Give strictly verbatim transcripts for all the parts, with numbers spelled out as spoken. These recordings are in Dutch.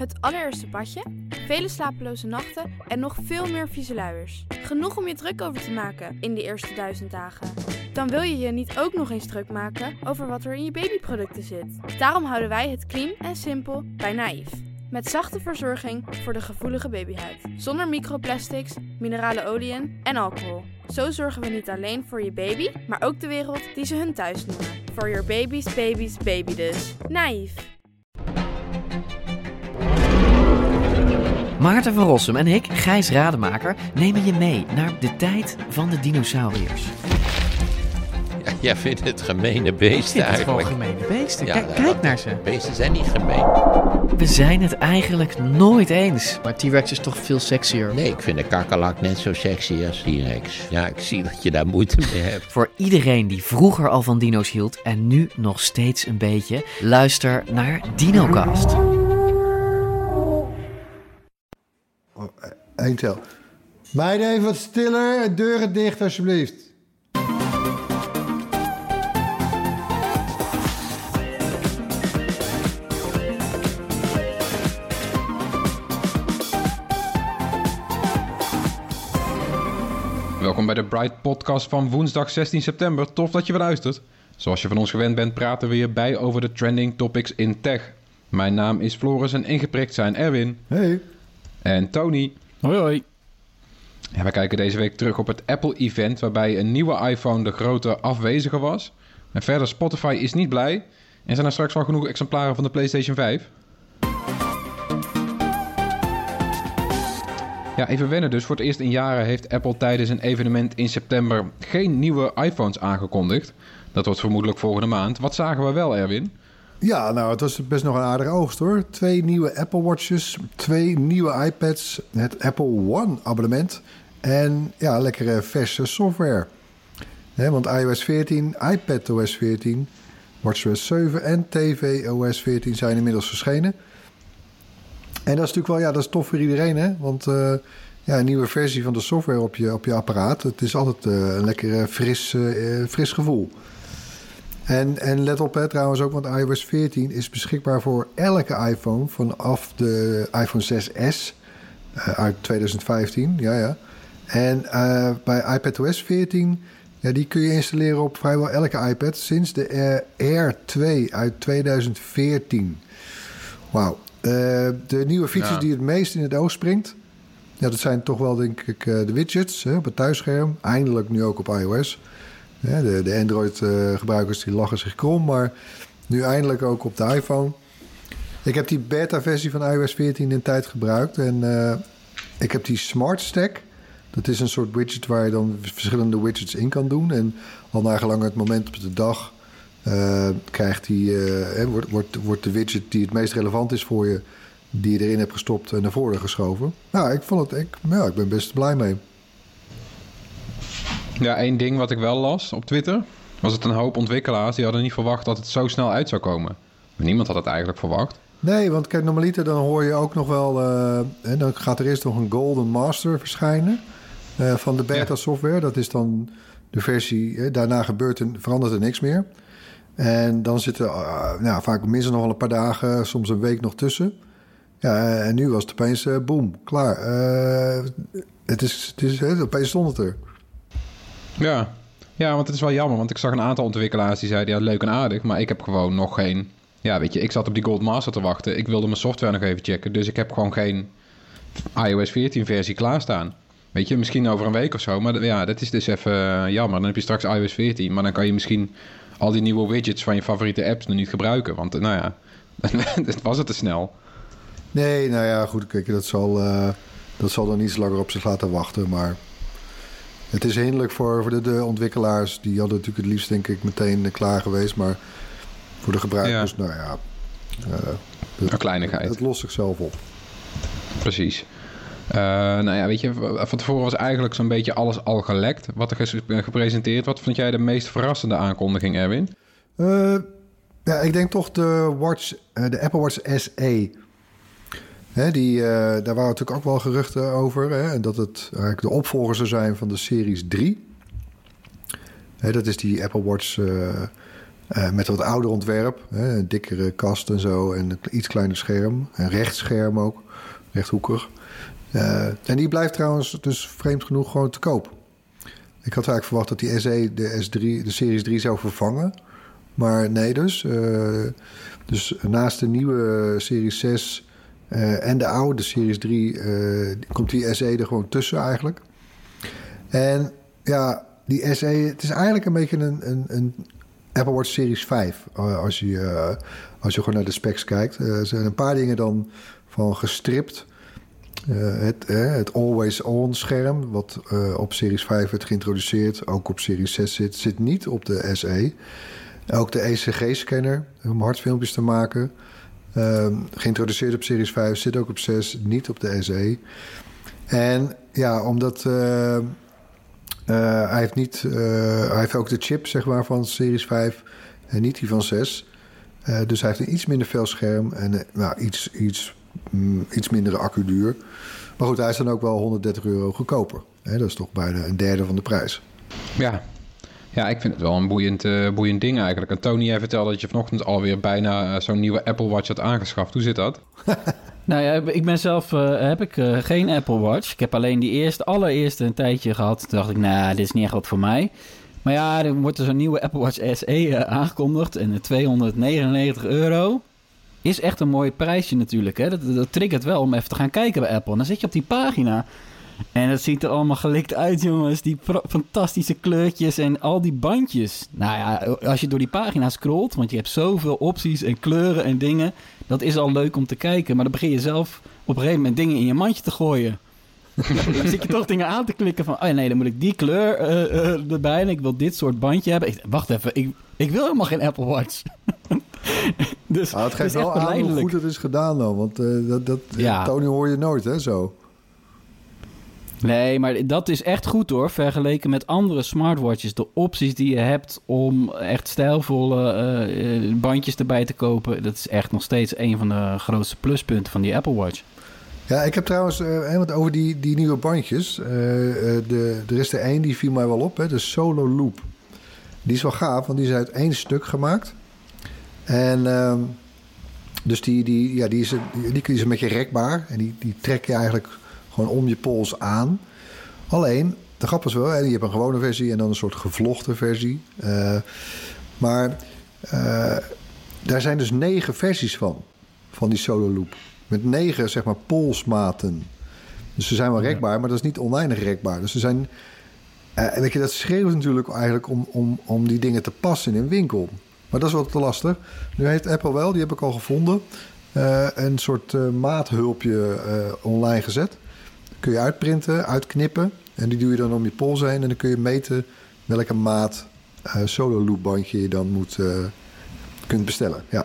het allereerste badje, vele slapeloze nachten en nog veel meer vieze luiers. Genoeg om je druk over te maken in die eerste duizend dagen. Dan wil je je niet ook nog eens druk maken over wat er in je babyproducten zit. Daarom houden wij het clean en simpel bij Naïef. Met zachte verzorging voor de gevoelige babyhuid. Zonder microplastics, minerale oliën en alcohol. Zo zorgen we niet alleen voor je baby, maar ook de wereld die ze hun thuis noemen. For your baby's baby's baby dus. Naïef. Maarten van Rossum en ik, Gijs Rademaker, nemen je mee naar de tijd van de dinosauriërs. Ja, jij vindt het gemene beesten eigenlijk. Het gewoon gemene beesten. Ja, Kijk, nou, kijk naar ze. Beesten zijn niet gemeen. We zijn het eigenlijk nooit eens. Maar T-Rex is toch veel sexier? Nee, ik vind de kakkerlak net zo sexy als T-Rex. Ja, ik zie dat je daar moeite mee hebt. Voor iedereen die vroeger al van dino's hield en nu nog steeds een beetje, luister naar DinoCast. Eén tel. Meiden, even wat stiller. Deuren dicht, alsjeblieft. Welkom bij de Bright Podcast van woensdag zestien september. Tof dat je weer luistert. Zoals je van ons gewend bent, praten we hierbij over de trending topics in tech. Mijn naam is Floris en ingeprikt zijn Erwin. Hey. En Tony. Hoi hoi. Ja, we kijken deze week terug op het Apple-event waarbij een nieuwe iPhone de grote afwezige was. En verder, Spotify is niet blij. En zijn er straks wel genoeg exemplaren van de PlayStation vijf? Ja, even wennen dus. Voor het eerst in jaren heeft Apple tijdens een evenement in september geen nieuwe iPhones aangekondigd. Dat wordt vermoedelijk volgende maand. Wat zagen we wel, Erwin? Ja, nou, het was best nog een aardige oogst, hoor. Twee nieuwe Apple Watches, twee nieuwe iPads, het Apple One abonnement en ja, lekkere verse software. He, want iOS veertien, iPadOS veertien, WatchOS zeven en tvOS veertien zijn inmiddels verschenen. En dat is natuurlijk wel, ja, dat is tof voor iedereen, hè? Want uh, ja, een nieuwe versie van de software op je, op je apparaat, het is altijd uh, een lekker fris, uh, fris gevoel. En, en let op, hè, trouwens ook, want iOS veertien is beschikbaar voor elke iPhone vanaf de iPhone zes S uh, uit twintig vijftien. Ja, ja. En uh, bij iPadOS veertien, ja, die kun je installeren op vrijwel elke iPad sinds de Air twee uit twintig veertien. Wauw. Uh, de nieuwe features ja. die het meest in het oog springt, ja, dat zijn toch wel, denk ik, uh, de widgets hè, op het thuisscherm. Eindelijk nu ook op iOS. Ja, de, de Android-gebruikers uh, die lachen zich krom, maar nu eindelijk ook op de iPhone. Ik heb die beta-versie van iOS veertien in tijd gebruikt en uh, ik heb die Smart Stack. Dat is een soort widget waar je dan verschillende widgets in kan doen. En al naar gelang het moment op de dag uh, krijgt die, uh, wordt, wordt, wordt de widget die het meest relevant is voor je, die je erin hebt gestopt, naar voren geschoven. Nou, ik vond het, ik, ja, ik ben best blij mee. Ja, één ding wat ik wel las op Twitter, was het een hoop ontwikkelaars die hadden niet verwacht dat het zo snel uit zou komen. Maar niemand had het eigenlijk verwacht. Nee, want kijk, normaliter dan hoor je ook nog wel, uh, en dan gaat er eerst nog een Golden Master verschijnen uh, van de beta software. Dat is dan de versie, uh, daarna gebeurt er, verandert er niks meer. En dan zitten uh, nou, vaak minstens nog wel een paar dagen, soms een week nog tussen. Ja, en nu was het opeens, uh, boom, klaar. Uh, het is, het is, uh, opeens stond het er. Ja. ja, want het is wel jammer, want ik zag een aantal ontwikkelaars die zeiden, ja, leuk en aardig, maar ik heb gewoon nog geen... Ja, weet je, ik zat op die Gold Master te wachten. Ik wilde mijn software nog even checken, dus ik heb gewoon geen iOS veertien versie klaarstaan. Weet je, misschien over een week of zo, maar ja, dat is dus even uh, jammer. Dan heb je straks iOS veertien, maar dan kan je misschien al die nieuwe widgets van je favoriete apps nog niet gebruiken, want nou ja, dat was het te snel. Nee, nou ja, goed, kijk, dat zal, uh, dat zal dan iets langer op zich laten wachten, maar... Het is hinderlijk voor, voor de, de ontwikkelaars. Die hadden natuurlijk het liefst, denk ik, meteen klaar geweest. Maar voor de gebruikers, ja. nou ja... Uh, het, een kleinigheid. Het lost zichzelf op. Precies. Uh, nou ja, weet je, van tevoren was eigenlijk zo'n beetje alles al gelekt. Wat er is gepresenteerd. Wat vond jij de meest verrassende aankondiging, Erwin? Uh, ja, ik denk toch de Watch, uh, de Apple Watch S E. Hè, die, uh, daar waren natuurlijk ook wel geruchten over. Hè, dat het eigenlijk de opvolger zou zijn van de Series drie. Hè, dat is die Apple Watch uh, Uh, met een wat ouder ontwerp. Hè, een dikkere kast en zo. En een iets kleiner scherm. Een rechtscherm ook. Rechthoekig. Uh, en die blijft trouwens dus vreemd genoeg gewoon te koop. Ik had eigenlijk verwacht dat die S E de S drie, de Series drie zou vervangen. Maar nee dus. Uh, dus naast de nieuwe Series zes uh, en de oude Series drie... Uh, komt die S E er gewoon tussen eigenlijk. En ja, die S E... Het is eigenlijk een beetje een, een, een Apple Watch Series vijf. Als je, uh, als je gewoon naar de specs kijkt. Uh, er zijn een paar dingen dan van gestript... Uh, het, uh, het Always-On scherm, wat uh, op Series vijf werd geïntroduceerd, ook op Series zes zit, zit niet op de S E. Ook de E C G-scanner om hartfilmpjes te maken, uh, geïntroduceerd op Series vijf, zit ook op zes, niet op de S E. En ja, omdat uh, uh, hij heeft niet, uh, hij heeft ook de chip zeg maar van Series vijf en niet die van zes. Uh, dus hij heeft een iets minder fel scherm en uh, nou, iets, iets iets mindere accuduur. Maar goed, hij is dan ook wel honderddertig euro goedkoper. He, dat is toch bijna een derde van de prijs. Ja, ja ik vind het wel een boeiend, uh, boeiend ding eigenlijk. En Tony, jij vertelde dat je vanochtend alweer bijna uh, zo'n nieuwe Apple Watch had aangeschaft. Hoe zit dat? Nou ja, ik ben zelf uh, heb ik uh, geen Apple Watch. Ik heb alleen die eerste, allereerste een tijdje gehad. Toen dacht ik, nou, dit is niet echt wat voor mij. Maar ja, er wordt dus een nieuwe Apple Watch S E uh, aangekondigd. En tweehonderdnegenennegentig euro. Is echt een mooi prijsje natuurlijk. Hè? Dat, dat triggert wel om even te gaan kijken bij Apple. En dan zit je op die pagina. En dat ziet er allemaal gelikt uit, jongens. Die pro- fantastische kleurtjes en al die bandjes. Nou ja, als je door die pagina scrolt... want je hebt zoveel opties en kleuren en dingen... dat is al leuk om te kijken. Maar dan begin je zelf op een gegeven moment dingen in je mandje te gooien. Dan zit je toch dingen aan te klikken van... oh nee, dan moet ik die kleur uh, uh, erbij... en ik wil dit soort bandje hebben. Ik, wacht even, ik, ik wil helemaal geen Apple Watch. Dus, nou, het geeft dus wel aan hoe goed het is gedaan dan. Want uh, dat, dat, ja. Tony hoor je nooit, hè, zo. Nee, maar dat is echt goed hoor. Vergeleken met andere smartwatches. De opties die je hebt om echt stijlvolle uh, bandjes erbij te kopen... dat is echt nog steeds een van de grootste pluspunten van die Apple Watch. Ja, ik heb trouwens, uh, want over die, die nieuwe bandjes... Uh, de, er is er één die viel mij wel op, hè, de Solo Loop. Die is wel gaaf, want die is uit één stuk gemaakt... En uh, dus die, die, ja, die, is, die, die is een beetje rekbaar. En die, die trek je eigenlijk gewoon om je pols aan. Alleen, de grap is wel, hè, je hebt een gewone versie en dan een soort gevlochten versie. Uh, maar uh, daar zijn dus negen versies van. Van die Solo Loop. Met negen, zeg maar, polsmaten. Dus ze zijn wel rekbaar, maar dat is niet oneindig rekbaar. Dus ze zijn... Uh, weet je, dat schreeuwt natuurlijk eigenlijk om, om, om die dingen te passen in een winkel. Maar dat is wel te lastig. Nu heeft Apple wel, die heb ik al gevonden... Uh, een soort uh, maathulpje uh, online gezet. Kun je uitprinten, uitknippen... en die doe je dan om je pols heen... en dan kun je meten welke maat uh, Solo Loop bandje je dan moet, uh, kunt bestellen. Ja.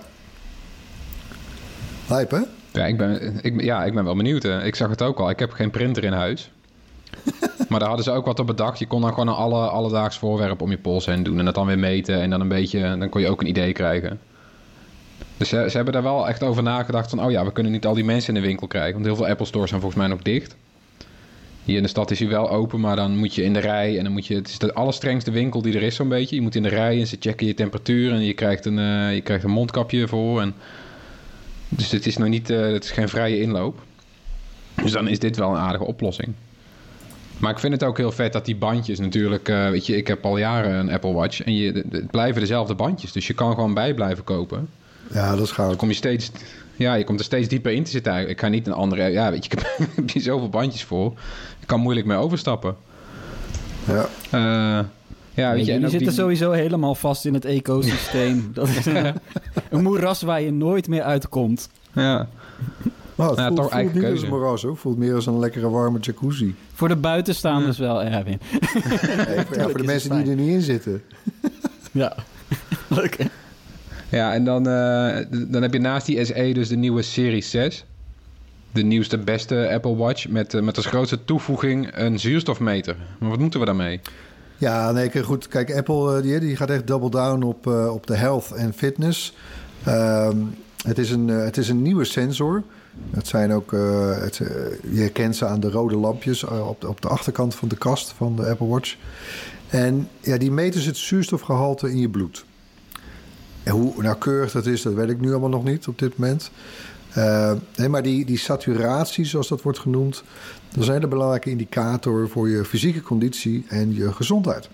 Hype, hè? Ja ik, ben, ik, ja, ik ben wel benieuwd. Hè. Ik zag het ook al. Ik heb geen printer in huis. Maar daar hadden ze ook wat op bedacht. Je kon dan gewoon een alle, alledaags voorwerp om je pols heen doen... en dat dan weer meten en dan een beetje... dan kon je ook een idee krijgen. Dus ze, ze hebben daar wel echt over nagedacht van... oh ja, we kunnen niet al die mensen in de winkel krijgen... want heel veel Apple stores zijn volgens mij nog dicht. Hier in de stad is hij wel open, maar dan moet je in de rij... en dan moet je... het is de allerstrengste winkel die er is zo'n beetje. Je moet in de rij en ze checken je temperatuur... en je krijgt een, uh, je krijgt een mondkapje voor. En... dus het is nog niet... Uh, het is geen vrije inloop. Dus dan is dit wel een aardige oplossing. Maar ik vind het ook heel vet dat die bandjes natuurlijk... Uh, weet je, ik heb al jaren een Apple Watch... en je, het blijven dezelfde bandjes. Dus je kan gewoon bij blijven kopen. Ja, dat is goud. Dan kom je steeds... ja, je komt er steeds dieper in te zitten. Ik ga niet een andere... ja, weet je, ik heb, heb hier zoveel bandjes voor. Ik kan moeilijk mee overstappen. Ja. Uh, ja, weet je, je en zitten die... sowieso helemaal vast in het ecosysteem. Dat is een, een moeras waar je nooit meer uitkomt. Ja. Nou, het ja, voelt, toch voelt niet keuze. als een moeras, hoor. Het voelt meer als een lekkere warme jacuzzi. Voor de buitenstaanders wel, Erwin. Nee, voor, ja, voor de mensen die er niet in zitten. Ja, leuk hè? Ja, en dan, uh, dan heb je naast die S E dus de nieuwe Series zes. De nieuwste, beste Apple Watch. Met, uh, met als grootste toevoeging een zuurstofmeter. Maar wat moeten we daarmee? Ja, nee, goed. Kijk, Apple die, die gaat echt double down op, uh, op de health en fitness. Um, het, is een, uh, het is een nieuwe sensor. Het zijn ook, uh, het, uh, je herkent ze aan de rode lampjes uh, op, de, op de achterkant van de kast van de Apple Watch. En ja, die meten dus het zuurstofgehalte in je bloed. En hoe nauwkeurig dat is, dat weet ik nu allemaal nog niet op dit moment. Uh, nee, maar die, die saturatie, zoals dat wordt genoemd, dat is een hele belangrijke indicator voor je fysieke conditie en je gezondheid.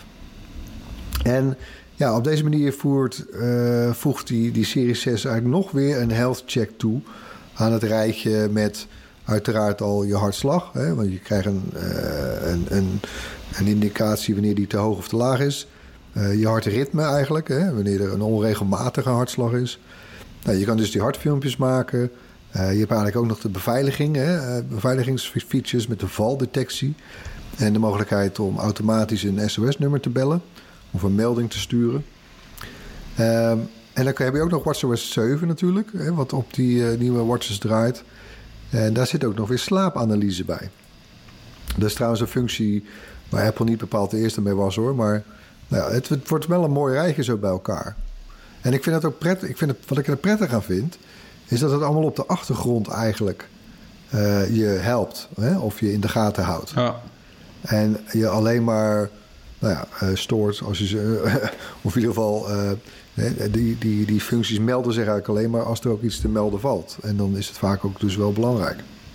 En ja, op deze manier voert, uh, voegt die, die Serie zes eigenlijk nog weer een health check toe aan het rijtje met uiteraard al je hartslag. Hè, want je krijgt een, uh, een, een, een indicatie wanneer die te hoog of te laag is. Uh, je hartritme eigenlijk, hè, wanneer er een onregelmatige hartslag is. Nou, je kan dus die hartfilmpjes maken. Uh, je hebt eigenlijk ook nog de beveiliging, hè, uh, beveiligingsfeatures met de valdetectie. En de mogelijkheid om automatisch een S O S-nummer te bellen of een melding te sturen. Uh, en dan heb je ook nog WatchOS zeven natuurlijk, hè, wat op die uh, nieuwe watches draait. En daar zit ook nog weer slaapanalyse bij. Dat is trouwens een functie waar Apple niet bepaald de eerste mee was hoor. Maar nou ja, het, het wordt wel een mooi rijtje zo bij elkaar. En ik vind het ook prettig. Ik vind het, wat ik er prettig aan vind, is dat het allemaal op de achtergrond eigenlijk uh, je helpt. Hè? Of je in de gaten houdt. Ja. En je alleen maar nou ja, uh, stoort als je ze. Uh, of in ieder geval. Uh, die, die, die functies melden zich eigenlijk alleen maar als er ook iets te melden valt. En dan is het vaak ook dus wel belangrijk.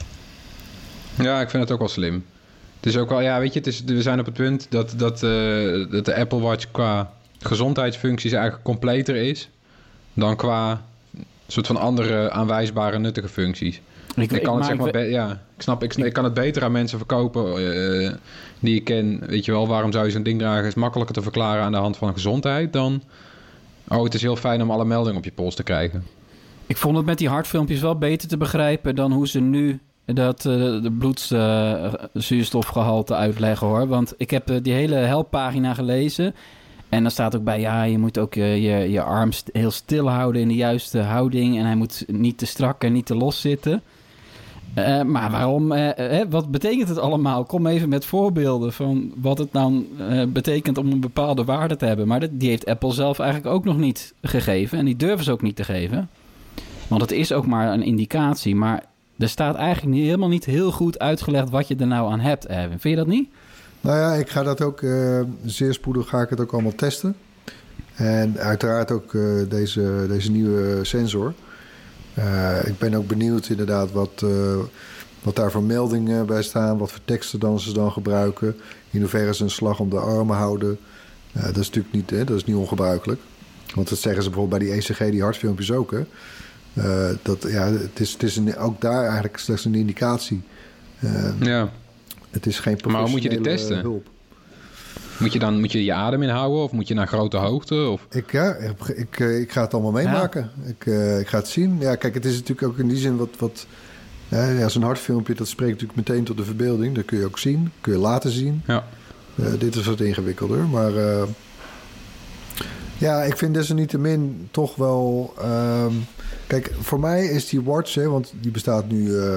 Ja, ik vind het ook wel slim. Het is ook wel, ja, weet je, het is, we zijn op het punt dat, dat, uh, dat de Apple Watch qua gezondheidsfuncties eigenlijk completer is dan qua soort van andere aanwijsbare nuttige functies. Ik, ik kan ik, het zeg maar, be- ja, ik snap, ik, ik kan het beter aan mensen verkopen uh, die ik ken. Weet je wel, waarom zou je zo'n ding dragen? Is makkelijker te verklaren aan de hand van gezondheid dan, oh, het is heel fijn om alle meldingen op je pols te krijgen. Ik vond het met die hartfilmpjes wel beter te begrijpen dan hoe ze nu dat uh, de bloedzuurstofgehalte uh, uitleggen hoor. Want ik heb uh, die hele helppagina gelezen. En dan staat ook bij, ja, je moet ook uh, je, je arm st- heel stil houden in de juiste houding. En hij moet niet te strak en niet te los zitten. Uh, maar waarom, uh, uh, wat betekent het allemaal? Kom even met voorbeelden van wat het nou uh, betekent om een bepaalde waarde te hebben. Maar dat, die heeft Apple zelf eigenlijk ook nog niet gegeven. En die durven ze ook niet te geven. Want het is ook maar een indicatie. Maar er staat eigenlijk niet, helemaal niet heel goed uitgelegd wat je er nou aan hebt, Erwin. Vind je dat niet? Nou ja, ik ga dat ook uh, zeer spoedig ga ik het ook allemaal testen. En uiteraard ook uh, deze, deze nieuwe sensor. Uh, ik ben ook benieuwd inderdaad wat, uh, wat daar voor meldingen bij staan. Wat voor teksten dan ze dan gebruiken. In hoeverre ze een slag om de armen houden. Uh, dat is natuurlijk niet, hè, dat is niet ongebruikelijk. Want dat zeggen ze bijvoorbeeld bij die E C G, die hartfilmpjes ook. Hè. Uh, dat, ja, het is, het is een, ook daar eigenlijk slechts een indicatie. Uh, ja. Het is geen maar hoe moet je dit testen? Hulp. Moet je dan moet je, je adem inhouden of moet je naar grote hoogte? Of? Ik, ja, ik, ik, ik ga het allemaal meemaken. Ja. Ik, uh, ik ga het zien. Ja, kijk, het is natuurlijk ook in die zin wat... wat ja, zo'n hartfilmpje, dat spreekt natuurlijk meteen tot de verbeelding. Dat kun je ook zien, kun je laten zien. Ja. Uh, dit is wat ingewikkelder, maar... Uh, ja, ik vind desalniettemin toch wel... Uh, kijk, voor mij is die watch, hè, want die bestaat nu uh,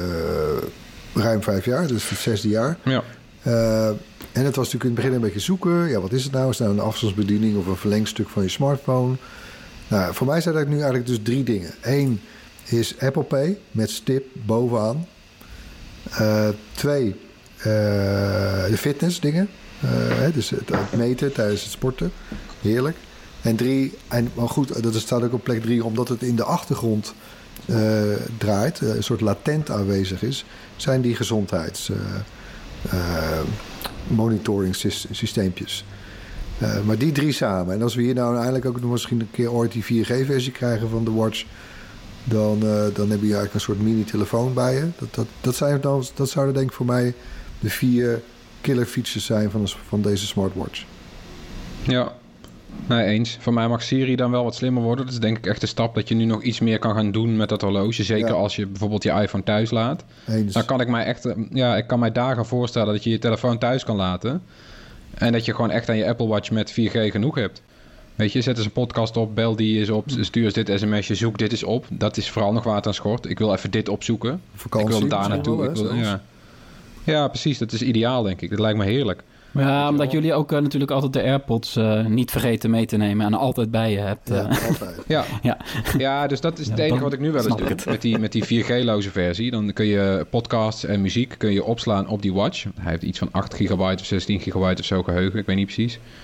ruim vijf jaar. Dus het zesde jaar. Ja. Uh, en het was natuurlijk in het begin een beetje zoeken. Ja, wat is het nou? Is het nou een afstandsbediening of een verlengstuk van je smartphone? Nou, voor mij zijn dat nu eigenlijk dus drie dingen. Eén is Apple Pay met stip bovenaan. Uh, twee, uh, de fitness dingen. Uh, hè, dus het, het meten tijdens het sporten. Heerlijk. En drie, en, maar goed, dat staat ook op plek drie, omdat het in de achtergrond uh, draait, uh, een soort latent aanwezig is, zijn die gezondheids uh, uh, monitoring systeempjes. Uh, maar die drie samen. En als we hier nou eigenlijk ook nog misschien een keer ooit die vier G versie krijgen van de watch, dan, uh, dan heb je eigenlijk een soort mini-telefoon bij je. Dat, dat, dat, zijn dan, dat zouden denk ik voor mij de vier killer features zijn van, van deze smartwatch. Ja. Nee, eens. Voor mij mag Siri dan wel wat slimmer worden. Dat is denk ik echt de stap dat je nu nog iets meer kan gaan doen met dat horloge. Zeker ja. als je bijvoorbeeld je iPhone thuis laat. Eens. Dan kan ik mij echt... Ja, ik kan mij dagen voorstellen dat je je telefoon thuis kan laten. En dat je gewoon echt aan je Apple Watch met vier G genoeg hebt. Weet je, zet eens een podcast op, bel die eens op, stuur eens dit sms'je, zoek dit eens op. Dat is vooral nog waar het aan schort. Ik wil even dit opzoeken. Vakantie, ik wil daar naartoe. Wel, ik wil, ja. ja, precies. Dat is ideaal, denk ik. Dat lijkt me heerlijk. Ja, omdat jullie ook uh, natuurlijk altijd de AirPods uh, niet vergeten mee te nemen en altijd bij je hebt. Uh. Ja, altijd. ja. Ja. ja, dus dat is het ja, enige wat ik nu wel eens doe. Met die, met die vier G-loze versie. Dan kun je podcasts en muziek kun je opslaan op die watch. Hij heeft iets van acht gigabyte of zestien gigabyte of zo geheugen. Ik weet niet precies.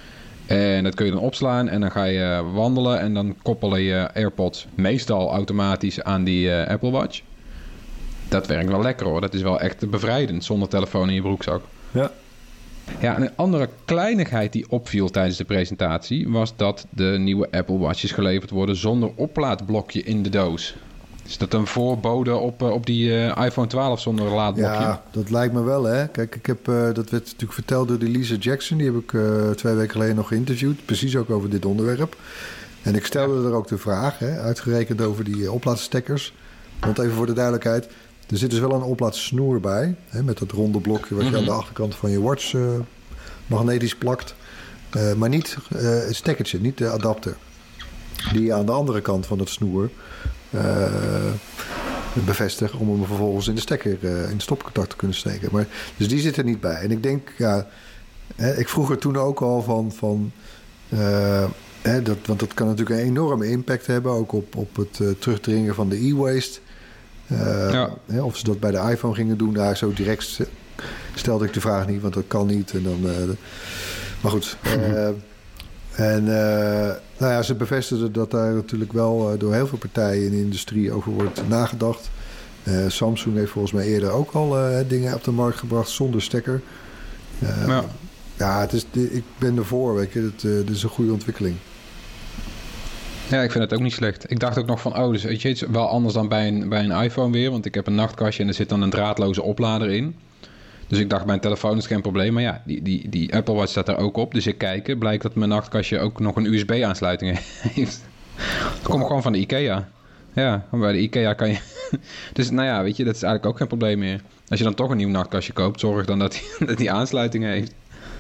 En dat kun je dan opslaan en dan ga je wandelen en dan koppelen je AirPods meestal automatisch aan die uh, Apple Watch. Dat werkt wel lekker hoor. Dat is wel echt bevrijdend zonder telefoon in je broekzak. Ja. Ja, en een andere kleinigheid die opviel tijdens de presentatie was dat de nieuwe Apple Watches geleverd worden zonder oplaadblokje in de doos. Is dat een voorbode op, op die uh, iPhone twaalf zonder laadblokje? Ja, dat lijkt me wel, hè. Kijk, ik heb, uh, dat werd natuurlijk verteld door die Lisa Jackson. Die heb ik uh, twee weken geleden nog geïnterviewd. Precies ook over dit onderwerp. En ik stelde er ook de vraag, hè, uitgerekend over die uh, oplaadstekkers. Want even voor de duidelijkheid, er zit dus wel een oplaadsnoer bij. Hè, met dat ronde blokje wat je mm-hmm. aan de achterkant van je watch uh, magnetisch plakt. Uh, maar niet uh, het stekkertje, niet de adapter. Die je aan de andere kant van het snoer Uh, bevestigen om hem vervolgens in de stekker, uh, in het stopcontact te kunnen steken. Maar, dus die zit er niet bij. En ik denk, ja, hè, ik vroeg er toen ook al van, van uh, hè, dat, want dat kan natuurlijk een enorme impact hebben, ook op, op het uh, terugdringen van de e-waste. Uh, ja. hè, of ze dat bij de iPhone gingen doen, daar zo direct stelde ik de vraag niet, want dat kan niet. En dan, uh, de, maar goed. Uh, En uh, nou ja, ze bevestigden dat daar natuurlijk wel uh, door heel veel partijen in de industrie over wordt nagedacht. Uh, Samsung heeft volgens mij eerder ook al uh, dingen op de markt gebracht zonder stekker. Uh, ja, ja het is, ik ben ervoor, weet je. Het, uh, dit is een goede ontwikkeling. Ja, ik vind het ook niet slecht. Ik dacht ook nog van, oh, dus weet je, het is wel anders dan bij een, bij een iPhone weer. Want ik heb een nachtkastje en er zit dan een draadloze oplader in. Dus ik dacht, mijn telefoon is geen probleem. Maar ja, die, die, die Apple Watch staat er ook op. Dus ik kijk, blijkt dat mijn nachtkastje ook nog een U S B-aansluiting heeft. Dat komt gewoon van de IKEA. Ja, bij de IKEA kan je... Dus nou ja, weet je, dat is eigenlijk ook geen probleem meer. Als je dan toch een nieuw nachtkastje koopt, zorg dan dat die, dat die aansluiting heeft.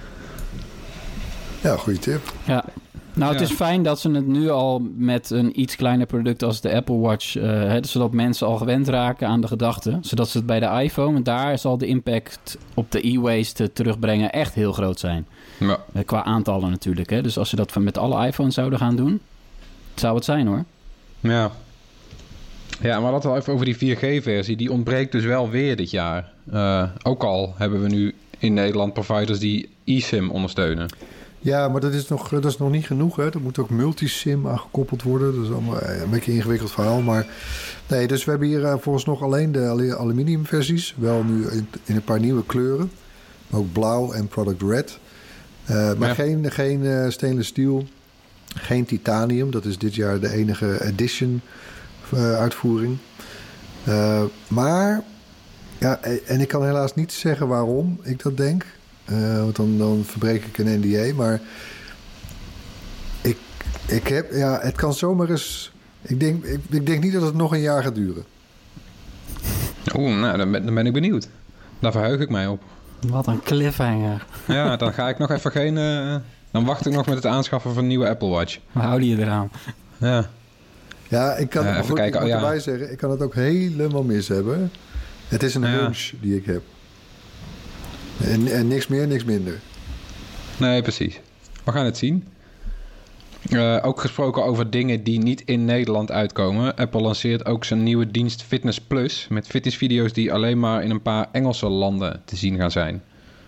Ja, goede tip. Ja. Nou, het ja. is fijn dat ze het nu al met een iets kleiner product als de Apple Watch, uh, hè, zodat mensen al gewend raken aan de gedachte. Zodat ze het bij de iPhone, en daar zal de impact op de e-waste terugbrengen echt heel groot zijn. Ja. Uh, qua aantallen natuurlijk. Hè. Dus als ze dat met alle iPhones zouden gaan doen, zou het zijn hoor. Ja. Ja, maar laten we even over die vier G-versie. Die ontbreekt dus wel weer dit jaar. Uh, ook al hebben we nu in Nederland providers die eSIM ondersteunen. Ja, maar dat is nog, dat is nog niet genoeg. Hè. Er moet ook multisim aangekoppeld worden. Dat is allemaal een beetje een ingewikkeld verhaal. Maar nee, dus we hebben hier uh, volgens nog alleen de aluminiumversies. Wel nu in, in een paar nieuwe kleuren. Ook blauw en product red. Uh, maar ja. geen, geen uh, stainless steel. Geen titanium. Dat is dit jaar de enige edition uh, uitvoering. Uh, maar, ja, en ik kan helaas niet zeggen waarom ik dat denk. Uh, want dan, dan verbreek ik een N D A. Maar ik, ik heb, ja, het kan zomaar eens. Ik denk, ik, ik denk niet dat het nog een jaar gaat duren. Oeh, nou, dan ben, dan ben ik benieuwd. Daar verheug ik mij op. Wat een cliffhanger. Ja, dan ga ik nog even geen. Uh, dan wacht ik nog met het aanschaffen van een nieuwe Apple Watch. We houden je eraan. Ja. Ja, ik kan, uh, goed, kijken, ik moet oh, erbij ja. zeggen, ik kan het ook helemaal mis hebben. Het is een ja. hunch die ik heb. En, en niks meer, niks minder. Nee, precies. We gaan het zien. Uh, ook gesproken over dingen die niet in Nederland uitkomen. Apple lanceert ook zijn nieuwe dienst Fitness Plus. Met fitnessvideo's die alleen maar in een paar Engelse landen te zien gaan zijn.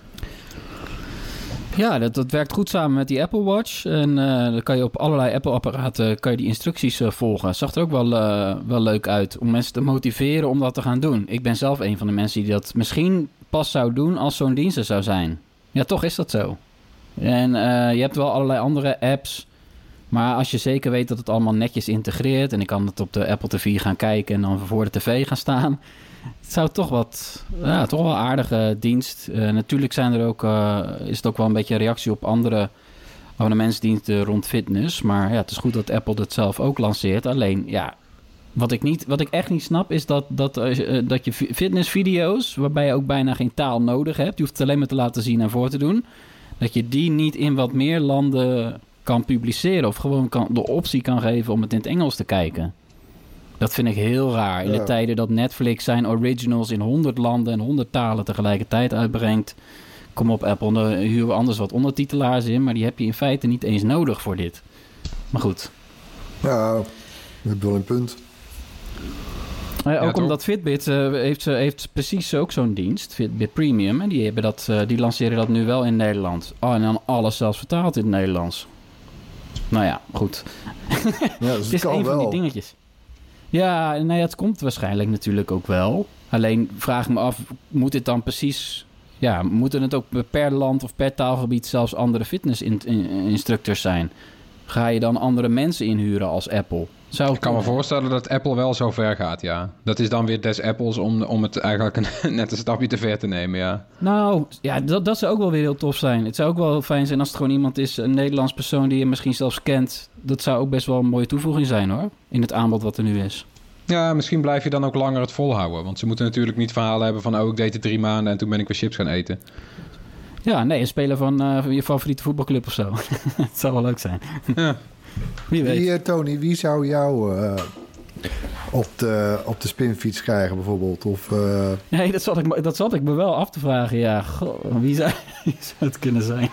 Ja, dat, dat werkt goed samen met die Apple Watch. En uh, dan kan je op allerlei Apple-apparaten kan je die instructies uh, volgen. Zag er ook wel, uh, wel leuk uit om mensen te motiveren om dat te gaan doen. Ik ben zelf een van de mensen die dat misschien pas zou doen als zo'n dienst er zou zijn. Ja, toch is dat zo. En uh, je hebt wel allerlei andere apps. Maar als je zeker weet dat het allemaal netjes integreert... en ik kan het op de Apple T V gaan kijken en dan voor de tv gaan staan... het zou toch wat, ja, toch wel een aardige dienst. Uh, natuurlijk zijn er ook, uh, is het ook wel een beetje een reactie op andere abonnementsdiensten rond fitness. Maar ja, het is goed dat Apple dat zelf ook lanceert. Alleen, ja, wat ik, niet, wat ik echt niet snap is dat, dat, uh, dat je fitnessvideo's... waarbij je ook bijna geen taal nodig hebt... je hoeft het alleen maar te laten zien en voor te doen... dat je die niet in wat meer landen kan publiceren... of gewoon kan, de optie kan geven om het in het Engels te kijken. Dat vind ik heel raar. In ja. de tijden dat Netflix zijn originals in honderd landen... en honderd talen tegelijkertijd uitbrengt... kom op Apple, dan huren we anders wat ondertitelaars in... maar die heb je in feite niet eens nodig voor dit. Maar goed. Ja, je hebt wel een punt. Uh, ook ja, omdat Fitbit uh, heeft, uh, heeft precies ook zo'n dienst, Fitbit Premium. En die, hebben dat, uh, die lanceren dat nu wel in Nederland. Oh, en dan alles zelfs vertaald in het Nederlands. Nou ja, goed. Ja, dus Het is kan een van die wel. dingetjes. Ja, nou ja, het komt waarschijnlijk natuurlijk ook wel. Alleen vraag ik me af, moet dit dan precies... Ja, moeten het ook per land of per taalgebied zelfs andere fitnessinstructors zijn? Ga je dan andere mensen inhuren als Apple? Zou Ik kan me voorstellen dat Apple wel zo ver gaat, ja. Dat is dan weer des Apples om, om het eigenlijk een, net een stapje te ver te nemen, ja. Nou, ja, dat, dat zou ook wel weer heel tof zijn. Het zou ook wel fijn zijn als het gewoon iemand is, een Nederlands persoon die je misschien zelfs kent. Dat zou ook best wel een mooie toevoeging zijn, hoor. In het aanbod wat er nu is. Ja, misschien blijf je dan ook langer het volhouden. Want ze moeten natuurlijk niet verhalen hebben van... oh, ik deed het drie maanden en toen ben ik weer chips gaan eten. Ja, nee, een speler van uh, je favoriete voetbalclub of zo. Het zou wel leuk zijn. Ja. Wie weet. Wie, uh, Tony, wie zou jou uh, op, de, op de spinfiets krijgen bijvoorbeeld? Of, uh... Nee, dat zat, ik, me- dat zat ik me wel af te vragen. Ja, goh, wie, zou, wie zou het kunnen zijn?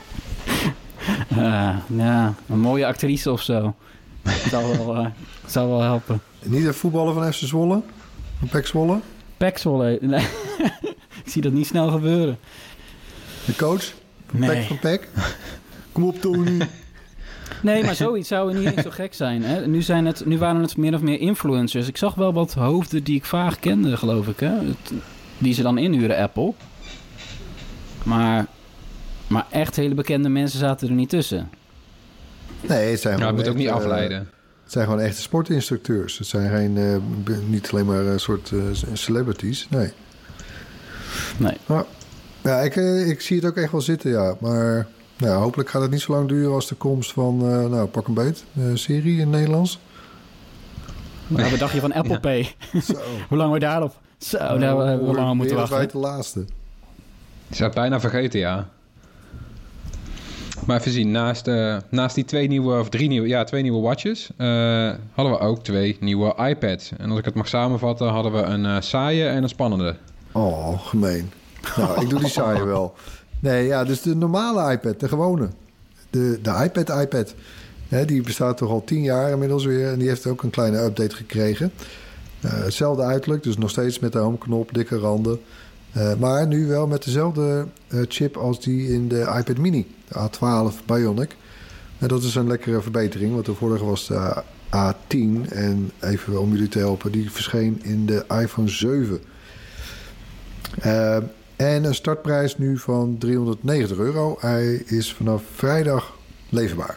uh, ja, een mooie actrice of zo. Zou wel, uh, zou wel helpen. Niet een voetballer van F C Zwolle? Van P E C Zwolle? P E C Zwolle. Nee. Ik zie dat niet snel gebeuren. De coach? Van Nee. P E C van P E C? Kom op, Tony. Nee, maar zoiets zou niet eens zo gek zijn. Hè? Nu, zijn het, nu waren het meer of meer influencers. Ik zag wel wat hoofden die ik vaag kende, geloof ik. Hè? Het, die ze dan inhuren, Apple. Maar, maar echt hele bekende mensen zaten er niet tussen. Nee, het zijn Ja, gewoon het moet ook echt, niet uh, afleiden. Het zijn gewoon echte sportinstructeurs. Het zijn geen, uh, b- niet alleen maar een soort uh, celebrities. Nee. Nee. Maar, ja, ik, uh, ik zie het ook echt wel zitten, ja. Maar nou, hopelijk gaat het niet zo lang duren als de komst van, uh, nou, pak een beet, uh, serie in het Nederlands. Nou, wat dacht je van Apple Pay? Zo. Hoe lang we daarop? Zo, daar hebben we lang aan moeten wachten. Wereldwijd de laatste. Ik zou het bijna vergeten, ja. Maar even zien, naast, uh, naast die twee nieuwe, of drie nieuwe, ja, twee nieuwe watches... Uh, hadden we ook twee nieuwe iPads. En als ik het mag samenvatten, hadden we een uh, saaie en een spannende. Oh, gemeen. Nou, ik doe die saaie wel. Nee, ja, dus de normale iPad, de gewone. De, de iPad iPad. Hè, die bestaat toch al tien jaar inmiddels weer. En die heeft ook een kleine update gekregen. Uh, hetzelfde uiterlijk, dus nog steeds met de homeknop, dikke randen. Uh, maar nu wel met dezelfde uh, chip als die in de iPad mini. De A twaalf Bionic. En dat is een lekkere verbetering. Want de vorige was de A tien. En even om jullie te helpen, die verscheen in de iPhone zeven. Uh, en een startprijs nu van driehonderdnegentig euro. Hij is vanaf vrijdag leverbaar.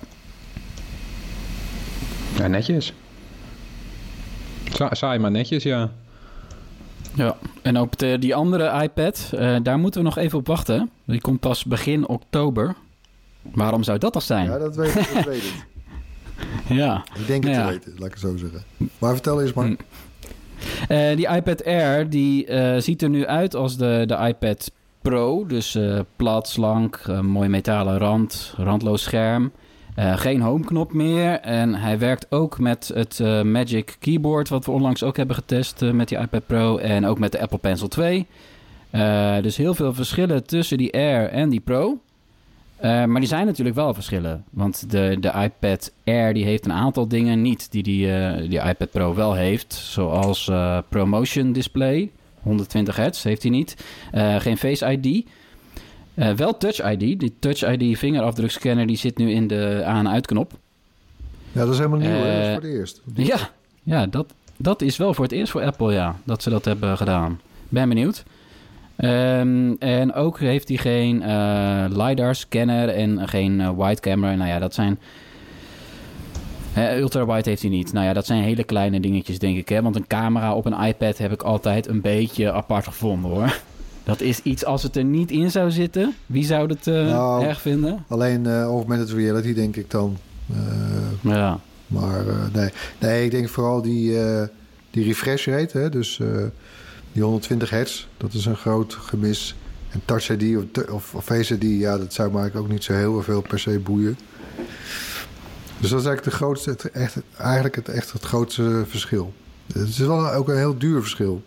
Ja, netjes. Sa- saai, maar netjes, ja. Ja, en op de, die andere iPad, uh, daar moeten we nog even op wachten. Die komt pas begin oktober. Waarom zou dat toch zijn? Ja, dat weet ik. Dat weet ik. Ja. Ik denk het Ja. te weten, laat ik het zo zeggen. Maar vertel eens maar. Hm. Uh, die iPad Air die uh, ziet er nu uit als de, de iPad Pro. Dus uh, plat, slank, uh, mooi metalen rand, randloos scherm. Uh, geen homeknop meer. En hij werkt ook met het uh, Magic Keyboard, wat we onlangs ook hebben getest uh, met die iPad Pro. En ook met de Apple Pencil twee. Uh, dus heel veel verschillen tussen die Air en die Pro. Uh, maar die zijn natuurlijk wel verschillen. Want de, de iPad Air die heeft een aantal dingen niet die die, uh, die iPad Pro wel heeft. Zoals uh, ProMotion Display. honderdtwintig hertz heeft hij niet. Uh, geen Face I D. Uh, wel Touch I D. Die Touch I D vingerafdrukscanner die zit nu in de aan- en uitknop. Ja, dat is helemaal nieuw, Uh, hè? Dat is voor het eerst. Ja, ja dat, dat is wel voor het eerst voor Apple, ja. Dat ze dat hebben gedaan. Ben benieuwd. Um, en ook heeft hij geen uh, LiDAR-scanner en geen uh, wide camera. Nou ja, dat zijn... Uh, ultra-wide heeft hij niet. Nou ja, dat zijn hele kleine dingetjes, denk ik. Hè? Want een camera op een iPad heb ik altijd een beetje apart gevonden, hoor. Dat is iets, als het er niet in zou zitten... Wie zou het uh, Nou, erg vinden? Alleen uh, augmented reality, denk ik dan. Uh, Ja. Maar uh, nee. nee, ik denk vooral die, uh, die refresh rate, hè? Dus uh, die honderdtwintig hertz, dat is een groot gemis. En Touch I D of, of, of Face I D, ja, dat zou me eigenlijk ook niet zo heel veel per se boeien. Dus dat is eigenlijk, de grootste, het, echt, eigenlijk het, echt het grootste verschil. Het is wel ook een heel duur verschil.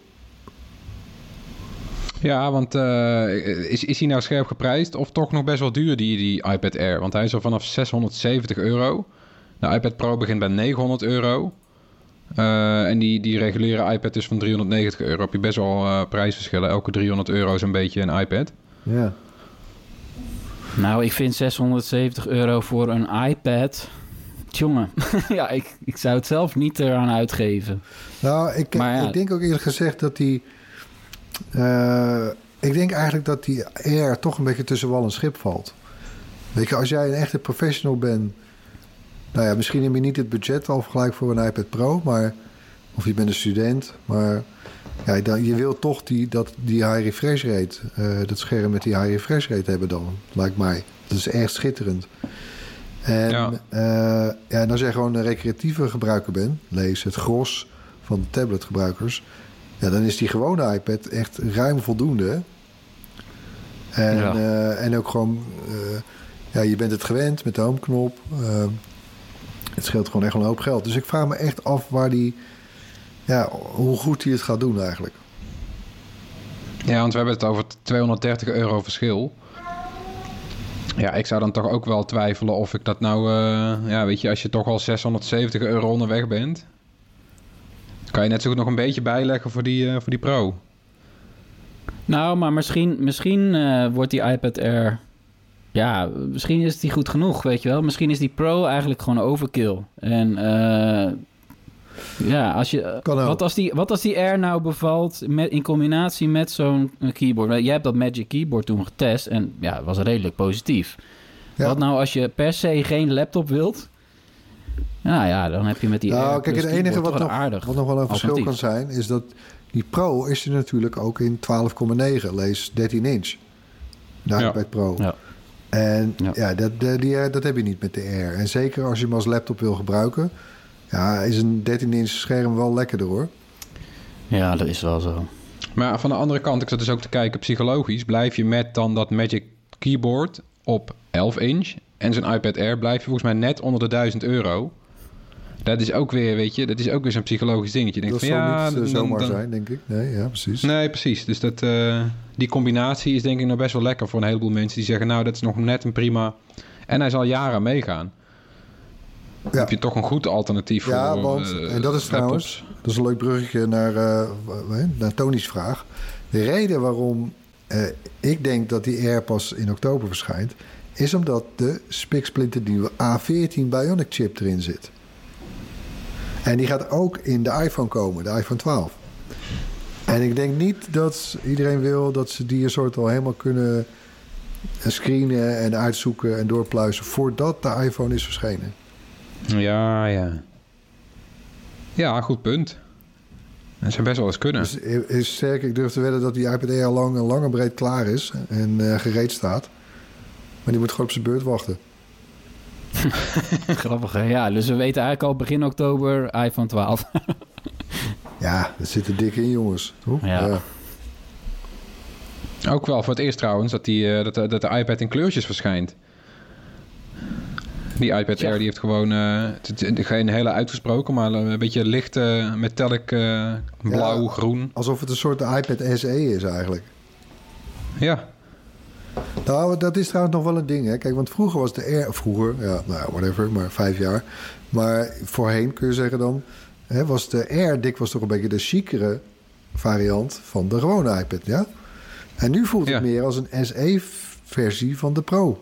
Ja, want uh, is, is hij nou scherp geprijsd of toch nog best wel duur, die, die iPad Air? Want hij is al vanaf zeshonderdzeventig euro. De iPad Pro begint bij negenhonderd euro. Uh, en die, die reguliere iPad is van driehonderdnegentig euro. Heb je best wel uh, prijsverschillen. Elke driehonderd euro is een beetje een iPad. Ja. Nou, ik vind zeshonderdzeventig euro voor een iPad... Tjonge, ja, ik, ik zou het zelf niet eraan uitgeven. Nou, ik, Maar ja. ik denk ook eerlijk gezegd dat die... Uh, ik denk eigenlijk dat die Air toch een beetje tussen wal en schip valt. Weet je, als jij een echte professional bent... Nou ja, misschien heb je niet het budget al gelijk voor een iPad Pro, maar... Of je bent een student, maar... Ja, dan, je wilt toch die, dat, die high refresh rate... Uh, dat scherm met die high refresh rate hebben dan, lijkt mij. Dat is echt schitterend. En, ja. Uh, ja, en als jij gewoon een recreatieve gebruiker bent... lees het gros van de tabletgebruikers... Ja, dan is die gewone iPad echt ruim voldoende. Hè? En, ja. uh, en ook gewoon... Uh, ja, je bent het gewend met de homeknop. Uh, het scheelt gewoon echt wel een hoop geld. Dus ik vraag me echt af waar die... Ja, hoe goed hij het gaat doen eigenlijk. Ja, want we hebben het over tweehonderddertig euro verschil. Ja, ik zou dan toch ook wel twijfelen of ik dat nou... Uh, ja, weet je, als je toch al zeshonderdzeventig euro onderweg bent... kan je net zo goed nog een beetje bijleggen voor die, uh, voor die Pro. Nou, maar misschien, misschien uh, wordt die iPad Air... Ja, misschien is die goed genoeg, weet je wel. Misschien is die Pro eigenlijk gewoon overkill. En uh, ja, als je... Wat als, die, wat als die Air nou bevalt met, in combinatie met zo'n keyboard? Jij hebt dat Magic Keyboard toen getest en ja, het was redelijk positief. Ja. Wat nou als je per se geen laptop wilt... Nou ja, dan heb je met die nou, Air kijk, het enige wat nog, aardig wat nog wel een verschil kan zijn... is dat die Pro is er natuurlijk ook in twaalf komma negen, lees dertien inch. De iPad ja. Pro. Ja. En ja, ja dat, die, dat heb je niet met de Air. En zeker als je hem als laptop wil gebruiken... ja, is een dertien inch scherm wel lekkerder, hoor. Ja, dat is wel zo. Maar van de andere kant, ik zat dus ook te kijken psychologisch... blijf je met dan dat Magic Keyboard op elf inch... en zo'n iPad Air blijf je volgens mij net onder de duizend euro... Dat is ook weer, weet je, dat is ook weer zo'n psychologisch dingetje. Dat van, zal ja, niet uh, zomaar dan, zijn, denk ik. Nee, ja, precies. Nee, precies. Dus dat, uh, die combinatie is denk ik nog best wel lekker voor een heleboel mensen die zeggen... nou, dat is nog net een prima... En hij zal jaren meegaan. Dan ja. heb je toch een goed alternatief ja, voor want, uh, en dat is trouwens, dat is een leuk bruggetje naar, uh, naar Tony's vraag. De reden waarom uh, ik denk dat die Air pas in oktober verschijnt... is omdat de spiksplinternieuwe A veertien Bionic chip erin zit. En die gaat ook in de iPhone komen, de iPhone twaalf. En ik denk niet dat iedereen wil dat ze die een soort al helemaal kunnen screenen en uitzoeken en doorpluizen voordat de iPhone is verschenen. Ja, ja. Ja, goed punt. Dat zou best wel eens kunnen. Dus is sterk, ik durf te wedden dat die iPad Air al lang en lang en breed klaar is en uh, gereed staat. Maar die moet gewoon op zijn beurt wachten. Grappig, hè? Ja, dus we weten eigenlijk al begin oktober iPhone twaalf. Ja, dat zit er dik in, jongens. Toch? Ja. Ja. Ook wel voor het eerst trouwens dat, die, uh, dat, de, dat de iPad in kleurtjes verschijnt. Die iPad Air die heeft gewoon uh, geen hele uitgesproken, maar een beetje licht uh, metallic uh, blauw, ja, groen. Alsof het een soort iPad S E is eigenlijk. Ja. Nou, dat is trouwens nog wel een ding, hè. Kijk, want vroeger was de Air... Vroeger, ja, nou, whatever, maar vijf jaar. Maar voorheen, kun je zeggen dan... Hè, was de Air dikwijls toch een beetje de chicere variant van de gewone iPad, ja? En nu voelt het ja. meer als een S E-versie van de Pro.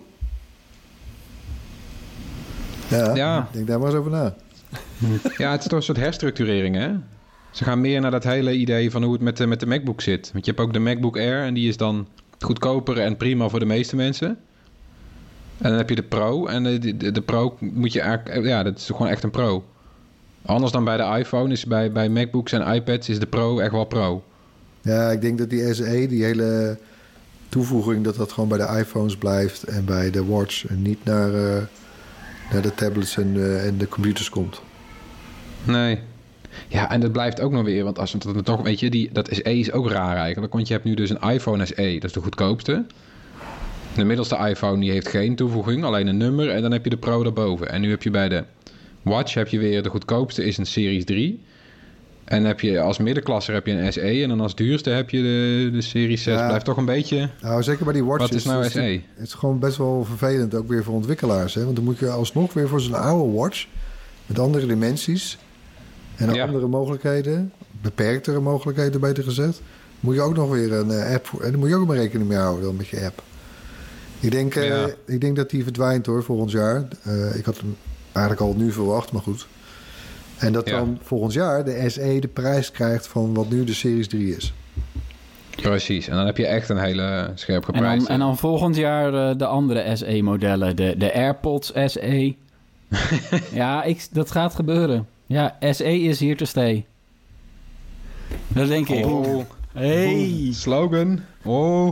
Ja, ja, denk daar maar eens over na. Ja, het is toch een soort herstructurering, hè? Ze gaan meer naar dat hele idee van hoe het met de, met de MacBook zit. Want je hebt ook de MacBook Air en die is dan... goedkoper en prima voor de meeste mensen. En dan heb je de Pro. En de, de, de Pro moet je eigenlijk... Ja, dat is gewoon echt een Pro. Anders dan bij de iPhone is bij, bij MacBooks en iPads is de Pro echt wel Pro. Ja, ik denk dat die S E, die hele toevoeging... dat dat gewoon bij de iPhones blijft en bij de Watch... en niet naar, uh, naar de tablets en, uh, en de computers komt. Nee. Ja, en dat blijft ook nog weer, want als het dan toch, weet je, die, dat S E is ook raar eigenlijk. Want je hebt nu dus een iPhone S E, dat is de goedkoopste. De middelste iPhone die heeft geen toevoeging, alleen een nummer. En dan heb je de Pro daarboven. En nu heb je bij de Watch heb je weer de goedkoopste is een Series drie. En heb je als middenklasser heb je een S E. En dan als duurste heb je de, de Series zes. Ja. Blijft toch een beetje... Nou, zeker bij die Watch. Wat is nou S E? Het is gewoon best wel vervelend, ook weer voor ontwikkelaars. Hè? Want dan moet je alsnog weer voor zo'n oude Watch... met andere dimensies... en ja. andere mogelijkheden... beperktere mogelijkheden beter gezegd... moet je ook nog weer een uh, app... voor, en dan moet je ook maar rekening mee houden dan met je app. Ik denk, uh, ja. ik denk dat die verdwijnt hoor, volgend jaar. Uh, ik had een eigenlijk al nu verwacht, maar goed. En dat Ja. dan volgend jaar de S E de prijs krijgt van wat nu de Series drie is. Precies. En dan heb je echt een hele scherp En geprijsde. dan, en dan volgend jaar uh, de andere S E-modellen. De, de AirPods S E. ja, ik, dat gaat gebeuren. Ja, S E is hier te stay. Dat denk ik. Oh. Hey. Slogan. Oh.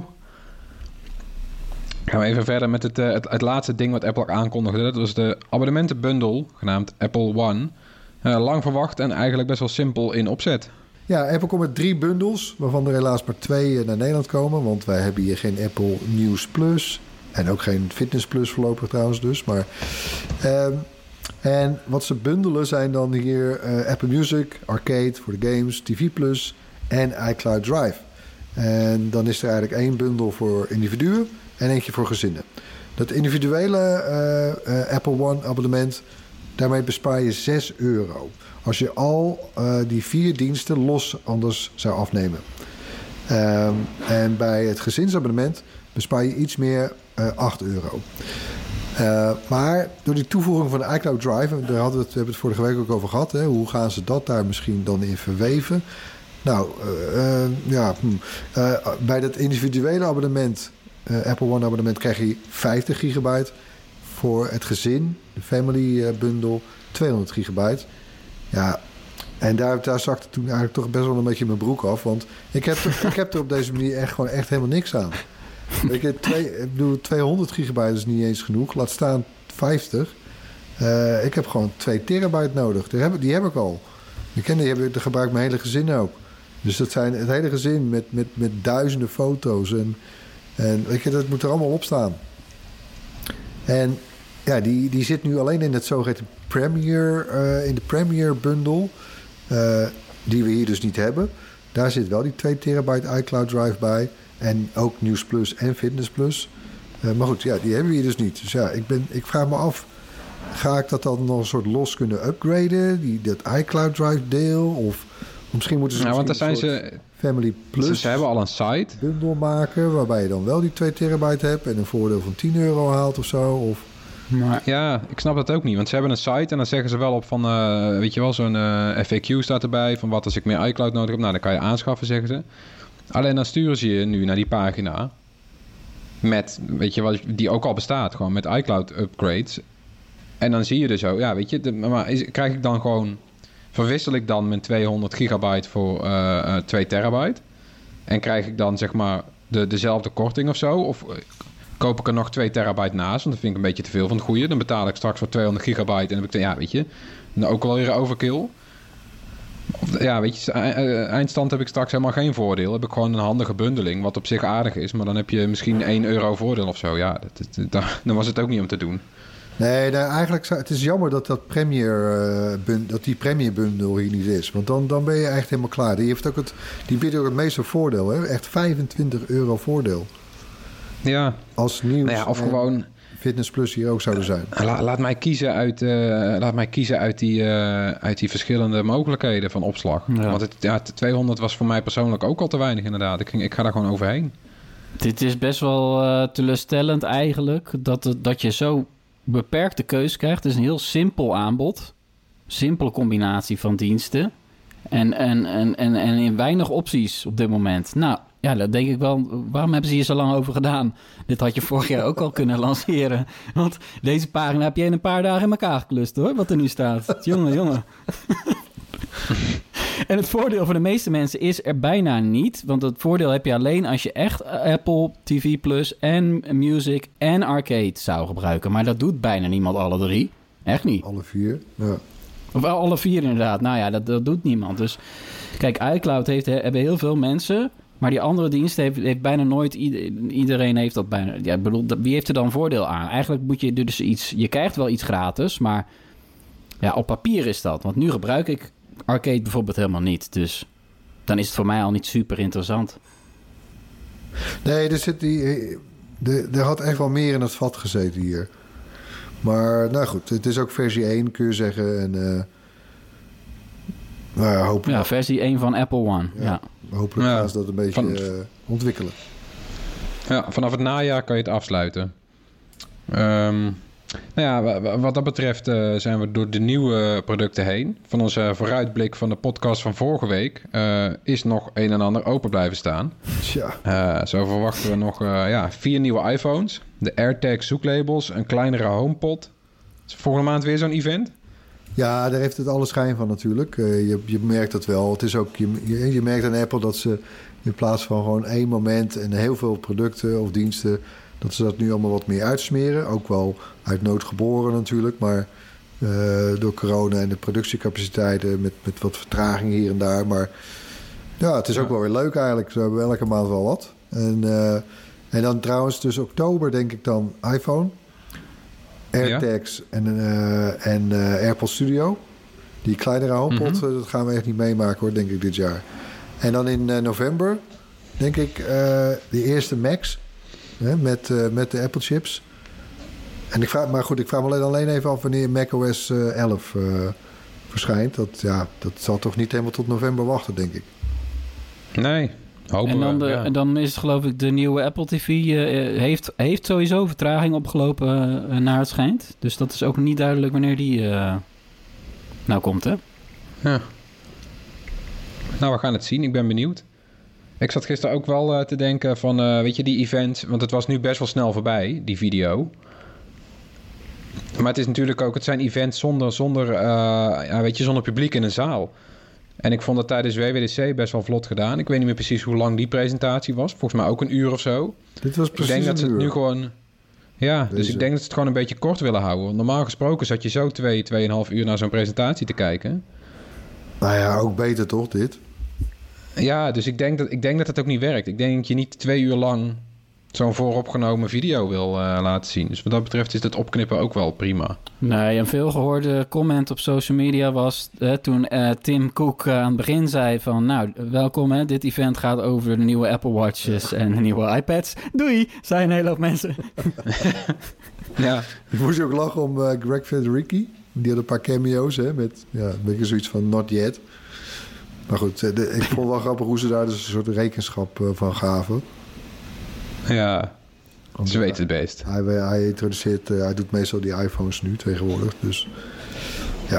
Gaan we even verder met het, uh, het, het laatste ding wat Apple aankondigde. Dat was de abonnementenbundel, genaamd Apple One. Uh, lang verwacht en eigenlijk best wel simpel in opzet. Ja, Apple komt met drie bundels, waarvan er helaas maar twee naar Nederland komen. Want wij hebben hier geen Apple News Plus. En ook geen Fitness Plus voorlopig trouwens dus. Maar, um, en wat ze bundelen zijn dan hier uh, Apple Music, Arcade voor de games, T V Plus en iCloud Drive. En dan is er eigenlijk één bundel voor individuen en eentje voor gezinnen. Dat individuele uh, uh, Apple One abonnement, daarmee bespaar je zes euro. Als je al uh, die vier diensten los anders zou afnemen. Um, en bij het gezinsabonnement bespaar je iets meer, uh, acht euro. Uh, maar door die toevoeging van de iCloud Drive, en daar hadden we het, we hebben het vorige week ook over gehad, hè, hoe gaan ze dat daar misschien dan in verweven? Nou, uh, uh, ja, uh, bij dat individuele abonnement, uh, Apple One abonnement, krijg je vijftig gigabyte. Voor het gezin, de family uh, bundle, tweehonderd gigabyte. Ja, en daar, daar zakte toen eigenlijk toch best wel een beetje mijn broek af. Want ik heb, er, ik heb er op deze manier echt gewoon echt helemaal niks aan. Ik, heb twee, ik bedoel, tweehonderd gigabyte is niet eens genoeg. Laat staan vijftig. Uh, ik heb gewoon twee terabyte nodig. Die heb, die heb ik al. Ik ken die, heb, die gebruik mijn hele gezin ook. Dus dat zijn het hele gezin met, met, met duizenden foto's. En, en weet je, dat moet er allemaal op staan. En ja, die, die zit nu alleen in het zogeheten Premier, uh, in de Premier bundle. Uh, die we hier dus niet hebben. Daar zit wel die twee terabyte iCloud Drive bij. En ook News Plus en Fitness Plus. Uh, maar goed, ja, die hebben we hier dus niet. Dus ja, ik, ben, ik vraag me af, ga ik dat dan nog een soort los kunnen upgraden? Die, dat iCloud Drive deel? Of misschien moeten ze Ja, want daar een zijn soort ze... Family Plus Ze, ze hebben al een site. bundel maken, waarbij je dan wel die twee terabyte hebt en een voordeel van tien euro haalt of zo. Of... Maar, Ja, ik snap dat ook niet. Want ze hebben een site en dan zeggen ze wel op van... Uh, weet je wel, zo'n uh, F A Q staat erbij. Van wat als ik meer iCloud nodig heb. Nou, dan kan je aanschaffen, zeggen ze. Alleen dan sturen ze je nu naar die pagina. Met, weet je wat, die ook al bestaat. Gewoon met iCloud upgrades. En dan zie je er zo... Ja, weet je, de, maar is, krijg ik dan gewoon... Verwissel ik dan mijn tweehonderd gigabyte voor uh, uh, twee terabyte? En krijg ik dan zeg maar de, dezelfde korting of zo? Of uh, koop ik er nog twee terabyte naast? Want dat vind ik een beetje te veel van het goede. Dan betaal ik straks voor tweehonderd gigabyte. En dan heb ik dan, ja, weet je, dan ook wel weer overkill. Of, ja, weet je, eindstand heb ik straks helemaal geen voordeel. Heb ik gewoon een handige bundeling, wat op zich aardig is. Maar dan heb je misschien één euro voordeel of zo. Ja, dat, dat, dat, dan was het ook niet om te doen. Nee, nou, eigenlijk zou, het is jammer dat, dat, premier, uh, bund, dat die Premier bundle hier niet is. Want dan, dan ben je echt helemaal klaar. Die, heeft ook het, die biedt ook het meeste voordeel. Hè? Echt vijfentwintig euro voordeel. Ja. Als nieuws Nou ja, of gewoon... Fitness Plus hier ook zouden zijn. La, laat mij kiezen uit, uh, laat mij kiezen uit, die, uh, uit die verschillende mogelijkheden van opslag. Ja. Want het, ja, tweehonderd was voor mij persoonlijk ook al te weinig inderdaad. Ik, ging, ik ga daar gewoon overheen. dit is best wel uh, teleurstellend eigenlijk. Dat, het, dat je zo beperkte keus krijgt. Het is een heel simpel aanbod. Simpele combinatie van diensten. En, en, en, en, en in weinig opties op dit moment. Nou, ja, dat denk ik wel. Waarom hebben ze hier zo lang over gedaan? Dit had je vorig jaar ook al kunnen lanceren. Want deze pagina heb je in een paar dagen in elkaar geklust, hoor. Wat er nu staat. Jongen, jongen. En het voordeel voor de meeste mensen is er bijna niet. Want het voordeel heb je alleen als je echt Apple T V Plus en Music en Arcade zou gebruiken. Maar dat doet bijna niemand alle drie. Echt niet. Alle vier, ja. Of wel alle vier inderdaad. Nou ja, dat, dat doet niemand. Dus kijk, iCloud heeft, hebben heel veel mensen. Maar die andere diensten heeft, heeft bijna nooit... Iedereen heeft dat bijna... Ja, bedoel, wie heeft er dan voordeel aan? Eigenlijk moet je dus iets... Je krijgt wel iets gratis, maar... Ja, op papier is dat. Want nu gebruik ik Arcade bijvoorbeeld helemaal niet. Dus dan is het voor mij al niet super interessant. Nee, er, zit die, er, er had echt wel meer in het vat gezeten hier. Maar nou goed, het is ook versie één, kun je zeggen. En uh, nou ja, hopelijk, Ja, versie één van Apple One. Ja. ja, hopelijk Ja, gaan ze dat een beetje van- uh, ontwikkelen. Ja, vanaf het najaar kan je het afsluiten. Um, Nou ja, wat dat betreft uh, zijn we door de nieuwe producten heen. Van onze vooruitblik van de podcast van vorige week uh, is nog een en ander open blijven staan. Tja. Uh, zo verwachten we nog uh, ja, vier nieuwe iPhones, de AirTag zoeklabels, een kleinere HomePod. Is volgende maand weer zo'n event? Ja, daar heeft het alle schijn van natuurlijk. Uh, je, je merkt dat wel. Het is ook, je, je, je merkt aan Apple dat ze in plaats van gewoon één moment en heel veel producten of diensten, dat ze dat nu allemaal wat meer uitsmeren. Ook wel uit nood geboren natuurlijk, maar uh, door corona en de productiecapaciteiten met, met wat vertraging hier en daar. Maar ja, het is ook wel weer leuk eigenlijk. Ze hebben elke maand wel wat. En, uh, en dan trouwens dus oktober denk ik dan iPhone, AirTags ja. en, uh, en uh, AirPods Studio. Die kleinere HomePod, mm-hmm. uh, dat gaan we echt niet meemaken hoor, denk ik dit jaar. En dan in uh, november denk ik uh, de eerste Macs. Hè, met, uh, met de Apple chips. En ik vraag, maar goed, ik vraag me alleen, alleen even af wanneer macOS uh, elf uh, verschijnt. Dat, ja, dat zal toch niet helemaal tot november wachten, denk ik. Nee, hopen en dan, we, de, ja. en dan is het geloof ik de nieuwe Apple T V uh, heeft, heeft sowieso vertraging opgelopen uh, naar het schijnt. Dus dat is ook niet duidelijk wanneer die uh, nou komt, hè? Ja. Nou, we gaan het zien. Ik ben benieuwd. Ik zat gisteren ook wel uh, te denken van, uh, weet je, die event, want het was nu best wel snel voorbij, die video. Maar het is natuurlijk ook, het zijn events zonder, zonder, uh, ja, weet je, zonder publiek in een zaal. En ik vond dat tijdens W W D C best wel vlot gedaan. Ik weet niet meer precies hoe lang die presentatie was. Volgens mij ook een uur of zo. Dit was precies ik denk dat ze een het uur. nu gewoon, ja, Deze. dus ik denk dat ze het gewoon een beetje kort willen houden. Want normaal gesproken zat je zo twee, tweeënhalf uur naar zo'n presentatie te kijken. Nou ja, ook beter toch, dit? Ja, dus ik denk dat, ik denk dat het ook niet werkt. Ik denk dat je niet twee uur lang zo'n vooropgenomen video wil uh, laten zien. Dus wat dat betreft is het opknippen ook wel prima. Nee, een veelgehoorde comment op social media was uh, toen uh, Tim Cook uh, aan het begin zei van, nou, welkom hè, dit event gaat over de nieuwe Apple Watches en de nieuwe iPads. Doei, zei een hele hoop mensen. Ja. Ik moest ook lachen om uh, Greg Federici. Die had een paar cameo's, hè, met ja, een beetje zoiets van not yet. Maar goed, de, ik vond wel grappig hoe ze daar dus een soort rekenschap uh, van gaven. Ja, Want, ze weten het best. Hij, hij introduceert, uh, hij doet meestal die iPhones nu tegenwoordig, dus ja.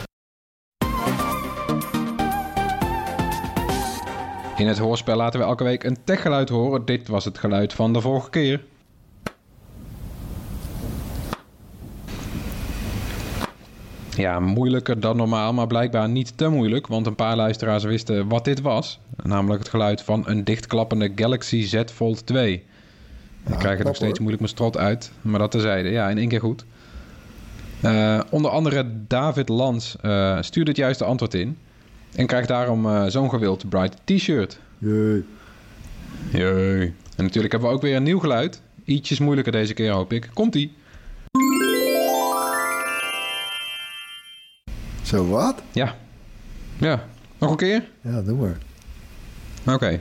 In het hoorspel laten we elke week een techgeluid horen. Dit was het geluid van de vorige keer. Ja, moeilijker dan normaal, maar blijkbaar niet te moeilijk. Want een paar luisteraars wisten wat dit was. Namelijk het geluid van een dichtklappende Galaxy Z Fold twee. Ik ja, krijg het nog steeds hoor. moeilijk mijn strot uit. Maar dat terzijde. Ja, in één keer goed. Uh, onder andere David Lans uh, stuurde het juiste antwoord in. En krijgt daarom uh, zo'n gewild Bright t-shirt. Jee. Jee. En natuurlijk hebben we ook weer een nieuw geluid. Ietsjes moeilijker deze keer, hoop ik. Komt-ie. Zo wat? Ja. Ja. Nog een keer? Ja, doe maar. Oké. Okay.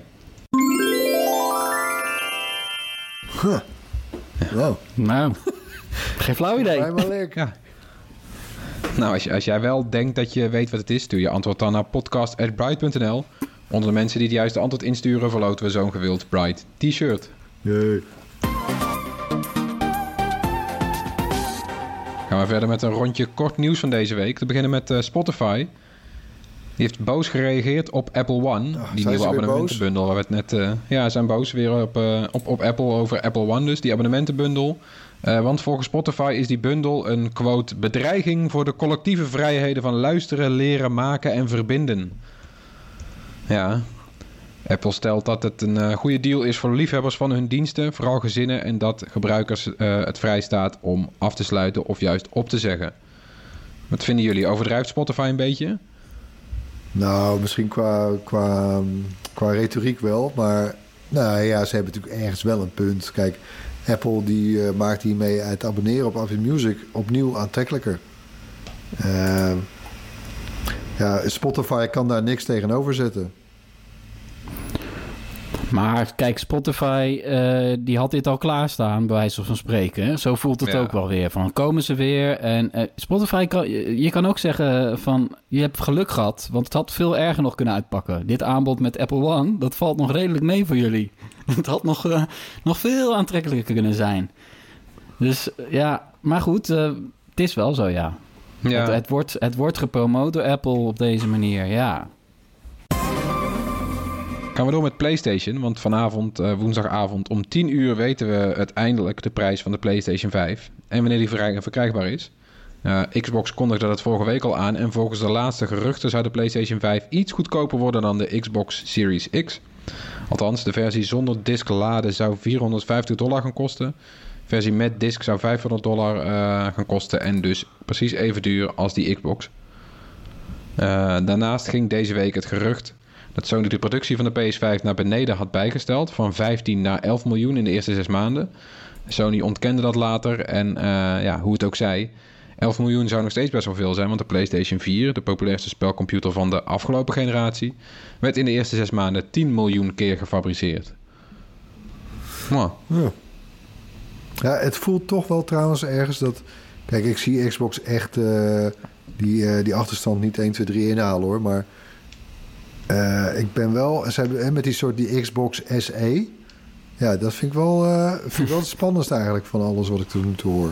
Huh. Wow. Nou, geen flauw idee. Helemaal lekker. Ja. Nou, als, je, als jij wel denkt dat je weet wat het is, stuur je antwoord dan naar podcast at bright punt n l. Onder de mensen die het juiste antwoord insturen, verloten we zo'n gewild Bright t-shirt. Jee. Gaan we verder met een rondje kort nieuws van deze week. Te beginnen met uh, Spotify. Die heeft boos gereageerd op Apple One. Oh, die nieuwe abonnementenbundel. Waar we het net, uh, ja, zijn boos weer op, uh, op, op Apple over Apple One. Dus die abonnementenbundel. Uh, want volgens Spotify is die bundel een, quote, bedreiging voor de collectieve vrijheden van luisteren, leren, maken en verbinden. Ja. Apple stelt dat het een uh, goede deal is voor liefhebbers van hun diensten, vooral gezinnen, en dat gebruikers uh, het vrij staat om af te sluiten of juist op te zeggen. Wat vinden jullie? Overdrijft Spotify een beetje? Nou, misschien qua, qua, qua retoriek wel, maar nou ja, ze hebben natuurlijk ergens wel een punt. Kijk, Apple die uh, maakt hiermee het abonneren op Apple Music opnieuw aantrekkelijker. Uh, ja, Spotify kan daar niks tegenover zetten. Maar kijk, Spotify uh, die had dit al klaarstaan, bij wijze van spreken. Zo voelt het ja. ook wel weer. Van komen ze weer. En uh, Spotify, kan, je, je kan ook zeggen van je hebt geluk gehad. Want het had veel erger nog kunnen uitpakken. Dit aanbod met Apple One, dat valt nog redelijk mee voor jullie. Het had nog, uh, nog veel aantrekkelijker kunnen zijn. Dus ja, maar goed, uh, het is wel zo, ja. ja. Het, het, wordt, het wordt gepromoot door Apple op deze manier, ja. Gaan we door met PlayStation, want vanavond, uh, woensdagavond om tien uur weten we uiteindelijk de prijs van de PlayStation vijf en wanneer die verkry- verkrijgbaar is. Uh, Xbox kondigde dat vorige week al aan en volgens de laatste geruchten zou de PlayStation vijf iets goedkoper worden dan de Xbox Series X. Althans, de versie zonder disc laden zou vierhonderdvijftig dollar gaan kosten. De versie met disc zou vijfhonderd dollar uh, gaan kosten en dus precies even duur als die Xbox. Uh, daarnaast ging deze week het gerucht dat Sony de productie van de P S vijf naar beneden had bijgesteld, van vijftien naar elf miljoen in de eerste zes maanden. Sony ontkende dat later en uh, ja, hoe het ook zij, elf miljoen zou nog steeds best wel veel zijn, want de PlayStation vier, de populairste spelcomputer van de afgelopen generatie, werd in de eerste zes maanden tien miljoen keer gefabriceerd. Wow. Ja. ja, het voelt toch wel trouwens ergens dat... Kijk, ik zie Xbox echt uh, die, uh, die achterstand niet één, twee, drie inhalen hoor, maar uh, ik ben wel... Ze hebben, met die soort die Xbox S E, ja, dat vind ik wel, uh, vind ik wel het spannendste eigenlijk van alles wat ik tot nu toe hoor.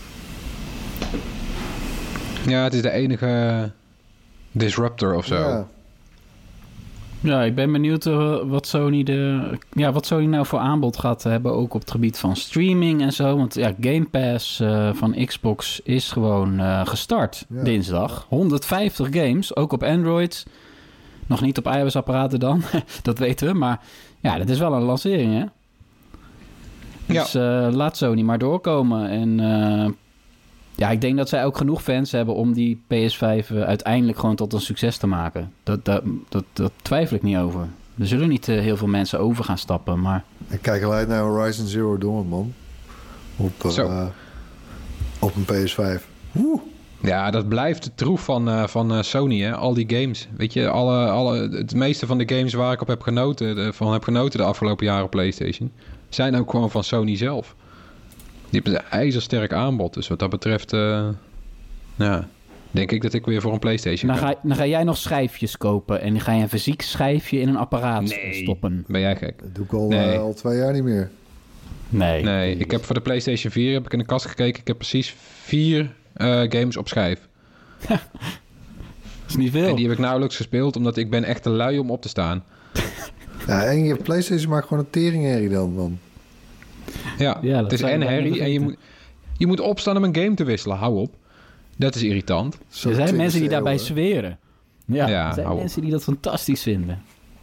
Ja, het is de enige disruptor of zo. Ja. Ja, ik ben benieuwd uh, wat Sony de, ja, wat Sony nou voor aanbod gaat hebben, ook op het gebied van streaming en zo. Want ja, Game Pass uh, van Xbox is gewoon uh, gestart ja. dinsdag. honderdvijftig games, ook op Android. Nog niet op iOS-apparaten dan, dat weten we. Maar ja, dat is wel een lancering, hè? Dus ja. uh, laat Sony maar doorkomen. En uh, ja, ik denk dat zij ook genoeg fans hebben om die P S vijf uh, uiteindelijk gewoon tot een succes te maken. Dat, dat, dat, dat twijfel ik niet over. Er zullen niet uh, heel veel mensen over gaan stappen, maar... Ik kijk al uit naar Horizon Zero Dawn, man. Op, uh, op een P S vijf. Woe! Ja, dat blijft de troef van, uh, van uh, Sony, hè? Al die games. Weet je, alle, alle, het meeste van de games waar ik op heb genoten, de, van heb genoten de afgelopen jaren op PlayStation, zijn ook gewoon van Sony zelf. Die hebben een ijzersterk aanbod. Dus wat dat betreft, uh, ja, denk ik dat ik weer voor een PlayStation dan ga. ga. Dan ga jij nog schijfjes kopen en dan ga je een fysiek schijfje in een apparaat nee, stoppen. Ben jij gek? Dat doe ik al, nee. uh, al twee jaar niet meer. Nee. Nee, ik heb voor de PlayStation vier heb ik in de kast gekeken. Ik heb precies vier uh, games op schijf. Dat is niet veel. En die heb ik nauwelijks gespeeld, omdat ik ben echt te lui om op te staan. Ja, en je PlayStation maakt gewoon een teringherrie dan, man. Ja, ja het is en herrie en je moet, je moet opstaan om een game te wisselen. Hou op. Dat is irritant. Zo er zijn mensen die daarbij eeuw, zweren. Ja, ja, er zijn mensen op. die dat fantastisch vinden.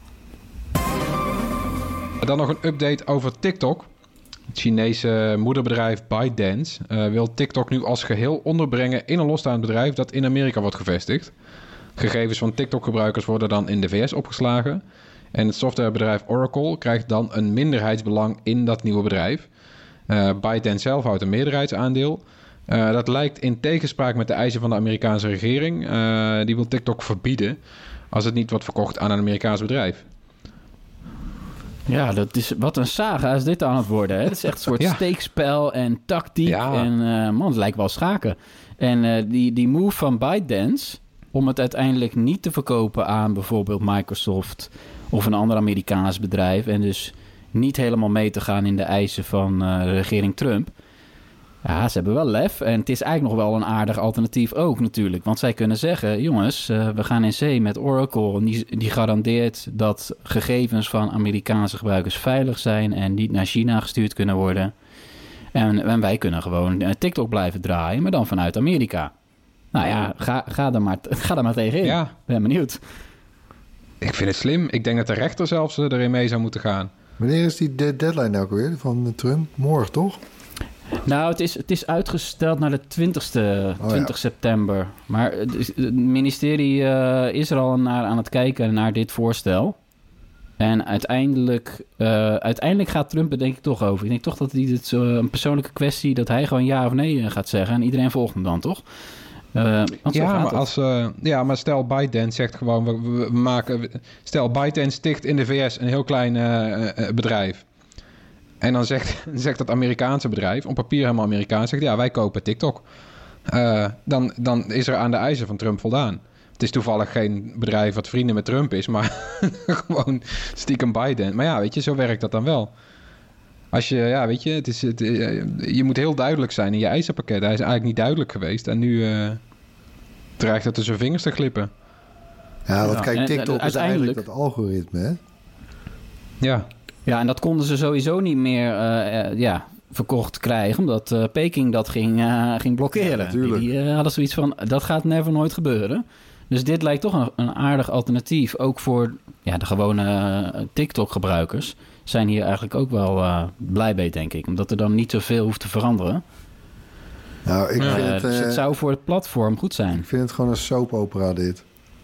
Dan nog een update over TikTok. Het Chinese moederbedrijf ByteDance uh, wil TikTok nu als geheel onderbrengen in een losstaand bedrijf dat in Amerika wordt gevestigd. Gegevens van TikTok-gebruikers worden dan in de V S opgeslagen. En het softwarebedrijf Oracle krijgt dan een minderheidsbelang in dat nieuwe bedrijf. Uh, ByteDance zelf houdt een meerderheidsaandeel. Uh, dat lijkt in tegenspraak met de eisen van de Amerikaanse regering. Uh, die wil TikTok verbieden als het niet wordt verkocht aan een Amerikaans bedrijf. Ja, dat is, wat een saga is dit aan het worden. Hè? Het is echt een soort ja. steekspel en tactiek. Ja. En uh, man, het lijkt wel schaken. En uh, die, die move van ByteDance om het uiteindelijk niet te verkopen aan bijvoorbeeld Microsoft of een ander Amerikaans bedrijf en dus niet helemaal mee te gaan in de eisen van uh, de regering Trump. Ja, ze hebben wel lef en het is eigenlijk nog wel een aardig alternatief ook natuurlijk. Want zij kunnen zeggen, jongens, uh, we gaan in zee met Oracle en die, die garandeert dat gegevens van Amerikaanse gebruikers veilig zijn en niet naar China gestuurd kunnen worden. En, en wij kunnen gewoon uh, TikTok blijven draaien, maar dan vanuit Amerika. Nou ja, ga, ga, er, maar, ga er maar tegenin. Ja. Ben benieuwd. Ik vind het slim. Ik denk dat de rechter zelfs erin mee zou moeten gaan. Wanneer is die deadline nou weer van Trump? Morgen, toch? Nou, het is, het is uitgesteld naar de twintigste, oh, twintig ja. september. Maar het ministerie uh, is er al naar, aan het kijken naar dit voorstel. En uiteindelijk, uh, uiteindelijk gaat Trump er denk ik toch over. Ik denk toch dat hij dit uh, een persoonlijke kwestie, dat hij gewoon ja of nee gaat zeggen. En iedereen volgt hem dan, toch? Uh, ja, maar als, uh, ja, maar stel ByteDance zegt gewoon, we, we maken... Stel, ByteDance sticht in de V S een heel klein uh, uh, bedrijf. En dan zegt, zegt dat Amerikaanse bedrijf, op papier helemaal Amerikaans, zegt ja, wij kopen TikTok. Uh, dan, dan is er aan de eisen van Trump voldaan. Het is toevallig geen bedrijf wat vrienden met Trump is, maar gewoon stiekem ByteDance. Maar ja, weet je, zo werkt dat dan wel. Als je, ja, weet je, het is, het, je moet heel duidelijk zijn in je eisenpakket. Hij is eigenlijk niet duidelijk geweest. En nu uh, dreigt het tussen vingers te glippen. Ja, want Ja, kijk, en TikTok is uiteindelijk- eigenlijk dat algoritme, hè? Ja, Ja, en dat konden ze sowieso niet meer uh, uh, ja, verkocht krijgen, omdat uh, Peking dat ging, uh, ging blokkeren. Ja, natuurlijk. Die uh, hadden zoiets van, dat gaat never nooit gebeuren. Dus dit lijkt toch een, een aardig alternatief, ook voor ja, de gewone uh, TikTok-gebruikers. Zijn hier eigenlijk ook wel uh, blij mee, denk ik. Omdat er dan niet zoveel hoeft te veranderen. Nou, ik Ja, vind Uh, het... dus eh, het zou voor het platform goed zijn. Ik vind het gewoon een soap opera, dit.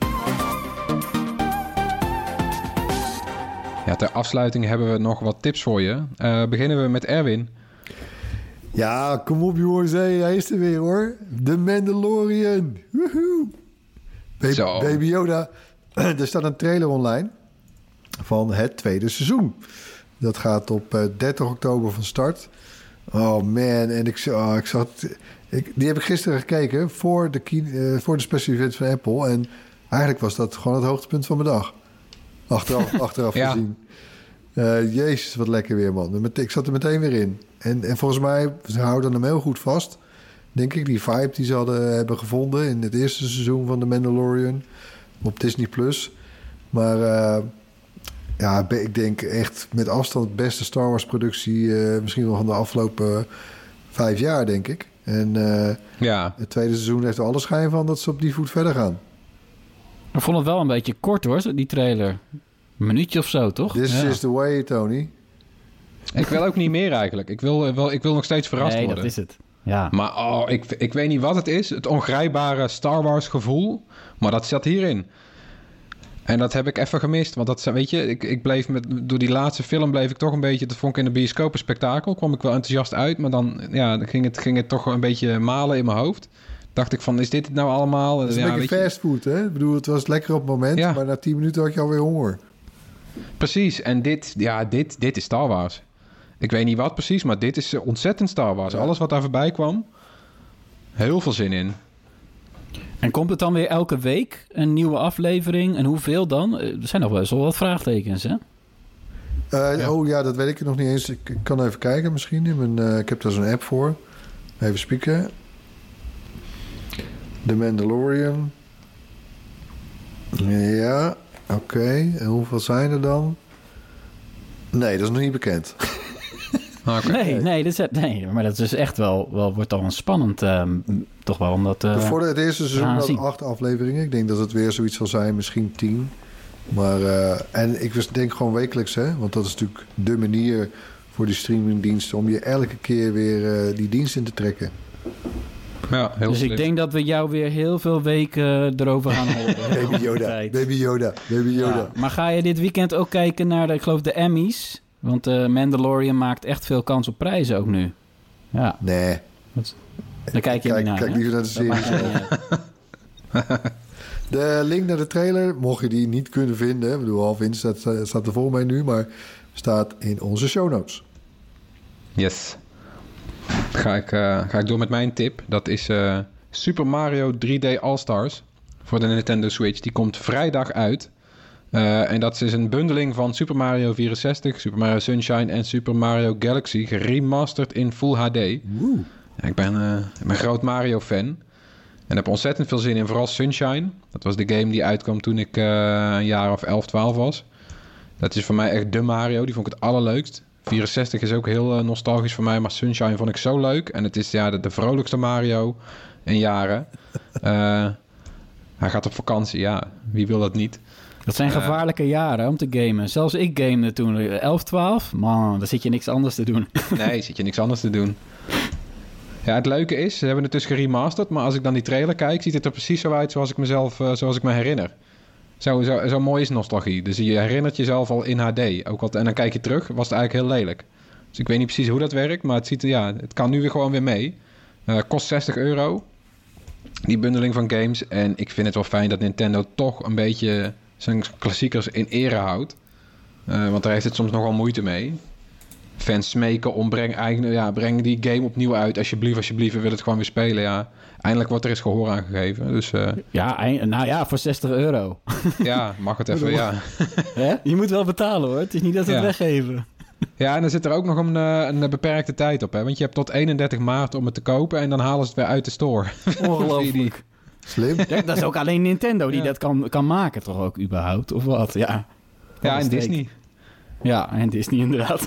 ja, ter afsluiting hebben we nog wat tips voor je. Uh, beginnen we met Erwin. Ja, kom op jongens, hey, hij is er weer hoor. The Mandalorian. Woehoe. Baby, Zo. Baby Yoda. Er staat een trailer online van het tweede seizoen. Dat gaat op uh, dertig oktober van start. Oh man, en ik, oh, ik zat... Ik, die heb ik gisteren gekeken voor de, uh, voor de special event van Apple. En eigenlijk was dat gewoon het hoogtepunt van mijn dag. Achteraf, achteraf Ja. gezien. Uh, jezus, wat lekker weer, man. Ik zat er meteen weer in. En, en volgens mij, ze houden hem heel goed vast. Denk ik, die vibe die ze hadden hebben gevonden in het eerste seizoen van The Mandalorian op Disney Plus. Maar uh, ja, ik denk echt met afstand de beste Star Wars productie, uh, misschien wel van de afgelopen uh, vijf jaar, denk ik. En uh, Ja, het tweede seizoen heeft er alle schijn van dat ze op die voet verder gaan. Ik vond het wel een beetje kort hoor, die trailer. Een minuutje of zo, toch? This Ja. is the way, Tony. ik wil ook niet meer eigenlijk. Ik wil, uh, wel, ik wil nog steeds verrast Nee, worden. dat is het. Ja. Maar oh, ik, ik weet niet wat het is. Het ongrijpbare Star Wars gevoel. Maar dat zat hierin. En dat heb ik even gemist. Want dat, weet je, ik, ik bleef met, door die laatste film bleef ik toch een beetje... Dat vond ik in de bioscoop een spektakel. Kwam ik wel enthousiast uit. Maar dan, ja, dan ging, het, ging het toch een beetje malen in mijn hoofd. Dacht ik van, is dit het nou allemaal? Het is ja, een beetje weet je, fastfood, hè? Ik bedoel, het was lekker op het moment, Ja. maar na tien minuten had je alweer honger. precies. En dit, ja, dit, dit is Star Wars. Ik weet niet wat precies, maar dit is ontzettend Star Wars. Ja. Alles wat daar voorbij kwam. Heel veel zin in. En komt het dan weer elke week een nieuwe aflevering? En hoeveel dan? Er zijn nog best wel wat vraagtekens, hè? Uh, Ja. Oh ja, dat weet ik nog niet eens. Ik, ik kan even kijken misschien. In mijn, uh, ik heb daar zo'n app voor. Even spieken. The Mandalorian. Ja, oké. Okay. En hoeveel zijn er dan? Nee, dat is nog niet bekend. Ah, oké. Nee, nee, dit is, nee, maar dat is dus echt wel, wel wordt dan spannend, uh, toch wel, omdat... Uh, Voor het eerste seizoen gaan had zien. acht afleveringen. Ik denk dat het weer zoiets zal zijn, misschien tien. Maar, uh, en ik denk gewoon wekelijks, hè. Want dat is natuurlijk de manier voor die streamingdiensten... om je elke keer weer uh, die dienst in te trekken. Ja, heel dus slim. ik denk dat we jou weer heel veel weken erover gaan horen. Baby Yoda, Tijd. Baby Yoda, Baby Yoda. Ja, maar ga je dit weekend ook kijken naar, de, ik geloof, de Emmys? Want uh, Mandalorian maakt echt veel kans op prijzen ook nu. Ja, Nee, daar kijk je kijk, niet naar, kijk hè? liever naar de Dat serie maakt zelf. niet uit. De link naar de trailer, mocht je die niet kunnen vinden... ik bedoel, half in staat, staat er vol mee nu... maar staat in onze show notes. Yes. Ga ik, uh, ga ik door met mijn tip. Dat is uh, Super Mario drie D All-Stars voor de Nintendo Switch. Die komt vrijdag uit. Uh, en dat is een bundeling van Super Mario vierenzestig, Super Mario Sunshine en Super Mario Galaxy geremasterd in Full H D. Woe. Ja, ik ben, uh, ik ben een groot Mario-fan. En heb ontzettend veel zin in, vooral Sunshine. Dat was de game die uitkwam toen ik uh, een jaar of elf, twaalf was. Dat is voor mij echt de Mario. Die vond ik het allerleukst. vierenzestig is ook heel uh, nostalgisch voor mij, maar Sunshine vond ik zo leuk. En het is ja, de, de vrolijkste Mario in jaren. Uh, hij gaat op vakantie, ja. Wie wil dat niet? Dat zijn gevaarlijke jaren om te gamen. Zelfs ik gamede toen elf, twaalf. Man, daar zit je niks anders te doen. Nee, zit je niks anders te doen. Ja, het leuke is, ze hebben het dus geremasterd, maar als ik dan die trailer kijk, ziet het er precies zo uit zoals ik mezelf, uh, zoals ik me herinner. Zo, zo, zo mooi is nostalgie. Dus je herinnert jezelf al in H D. Ook al, en dan kijk je terug, was het eigenlijk heel lelijk. Dus ik weet niet precies hoe dat werkt, maar het, ziet, ja, het kan nu weer gewoon weer mee. Uh, kost zestig euro, die bundeling van games. En ik vind het wel fijn dat Nintendo toch een beetje zijn klassiekers in ere houdt. Uh, want daar heeft het soms nogal moeite mee. Fans smeken om breng, eigen, ja, breng die game opnieuw uit. Alsjeblieft, alsjeblieft, we willen het gewoon weer spelen. Ja, eindelijk wordt er eens gehoor aan gegeven. Dus uh, Ja, eind- nou ja, voor zestig euro. ja, mag het even, ja. Hè? Je moet wel betalen hoor. Het is niet dat we het Ja. weggeven. Ja, en dan zit er ook nog een, uh, een beperkte tijd op, hè? Want je hebt tot eenendertig maart om het te kopen en dan halen ze het weer uit de store. Ongelooflijk. Slim. Dat, dat is ook alleen Nintendo die ja. dat kan, kan maken, toch ook überhaupt? Of wat? Ja, ja en Disney. Ja, en Disney inderdaad.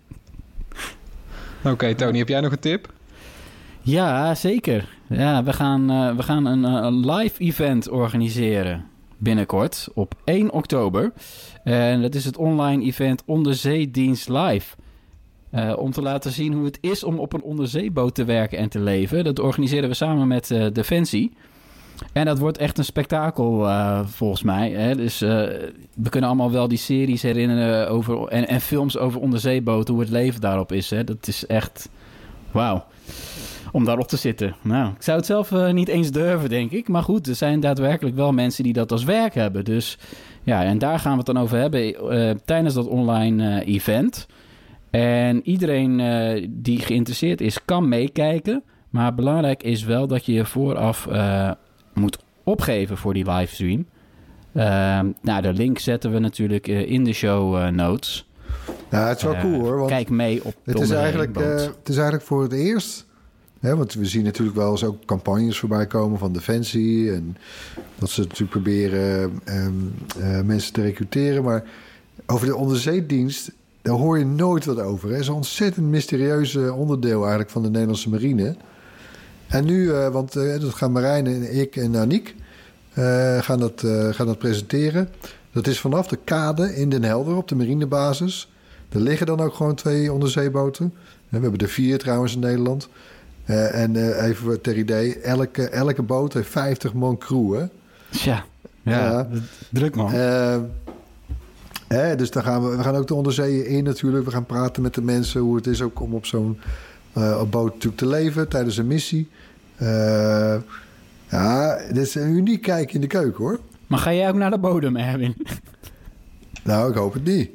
Oké, okay, Tony, heb jij nog een tip? Ja, zeker. Ja, we gaan, uh, we gaan een, een live event organiseren binnenkort op één oktober. En dat is het online event Onderzeedienst Live. Uh, om te laten zien hoe het is om op een onderzeeboot te werken en te leven. Dat organiseren we samen met uh, Defensie. En dat wordt echt een spektakel uh, volgens mij. Hè? Dus uh, we kunnen allemaal wel die series herinneren over, en, en films over onderzeeboten, hoe het leven daarop is. Hè? Dat is echt wauw. Om daarop te zitten. Nou, ik zou het zelf uh, niet eens durven, denk ik. Maar goed, er zijn daadwerkelijk wel mensen die dat als werk hebben. Dus ja, en daar gaan we het dan over hebben uh, tijdens dat online uh, event. En iedereen uh, die geïnteresseerd is, kan meekijken. Maar belangrijk is wel dat je je vooraf uh, moet opgeven voor die livestream. Uh, nou, de link zetten we natuurlijk uh, in de show uh, notes. Ja, het is wel uh, cool hoor. Want kijk mee op de het is eigenlijk, uh, Het is eigenlijk voor het eerst... Hè, want we zien natuurlijk wel eens ook campagnes voorbij komen van Defensie. En dat ze natuurlijk proberen um, uh, mensen te recruteren. Maar over de onderzeedienst, daar hoor je nooit wat over. Het is een ontzettend mysterieuze onderdeel eigenlijk van de Nederlandse marine. En nu, uh, want uh, dat gaan Marijn en ik en Aniek uh, gaan, dat, uh, gaan dat presenteren. Dat is vanaf de kade in Den Helder op de marinebasis. Er liggen dan ook gewoon twee onderzeeboten. We hebben er vier trouwens in Nederland. Uh, en uh, even ter idee, elke, elke boot heeft vijftig man crew, hè? Tja, ja, ja. Druk man. Uh, hè, dus dan gaan we, we gaan ook de onderzeeën in natuurlijk. We gaan praten met de mensen hoe het is ook om op zo'n uh, op boot natuurlijk te leven tijdens een missie. Uh, ja, dit is een uniek kijk in de keuken, hoor. Maar ga jij ook naar de bodem, Erwin? Nou, ik hoop het niet.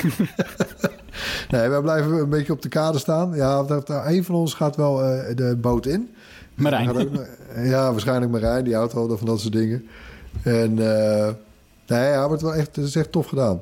Nee, wij blijven een beetje op de kade staan. Ja, dat, een van ons gaat wel uh, de boot in. Marijn. Ook, ja, waarschijnlijk Marijn. Die houdt al van dat soort dingen. En uh, nee, ja, maar het, wel echt, het is echt tof gedaan.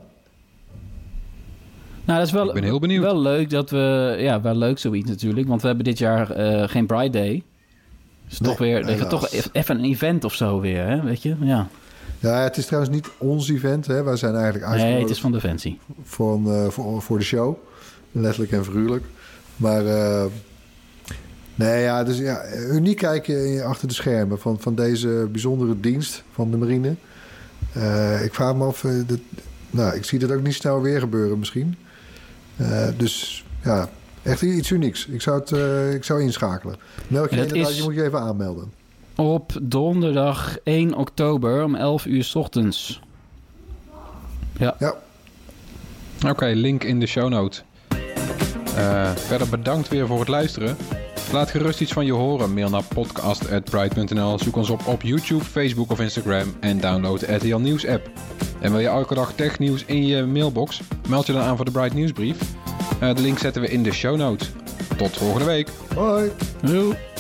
Nou, dat is wel, ik ben heel benieuwd. Wel leuk dat we... Ja, wel leuk zoiets natuurlijk. Want we hebben dit jaar uh, geen Pride Day. Dus nee, toch weer... Even, toch even een event of zo weer, hè? Weet je? Ja. Ja, het is trouwens niet ons event. Hè. Wij zijn eigenlijk uitgenodigd. Nee, het is van Defensie. Voor, uh, voor, voor de show. Letterlijk en figuurlijk. Maar uh, nee, ja, dus ja, uniek kijken achter de schermen van, van deze bijzondere dienst van de marine. Uh, ik vraag me af, uh, dat, nou, ik zie dat ook niet snel weer gebeuren misschien. Uh, dus ja, echt iets unieks. Ik zou het, uh, ik zou inschakelen. Meld je inderdaad, is... je moet je even aanmelden. Op donderdag één oktober om elf uur 's ochtends. Ja. ja. Oké, okay, link in de show notes. Uh, verder bedankt weer voor het luisteren. Laat gerust iets van je horen. Mail naar podcast at pride punt n l. Zoek ons op op YouTube, Facebook of Instagram. En download de R T L Nieuws app. En wil je elke dag technieuws in je mailbox? Meld je dan aan voor de Bright Nieuwsbrief. Uh, de link zetten we in de show notes. Tot volgende week. Hoi. Doei.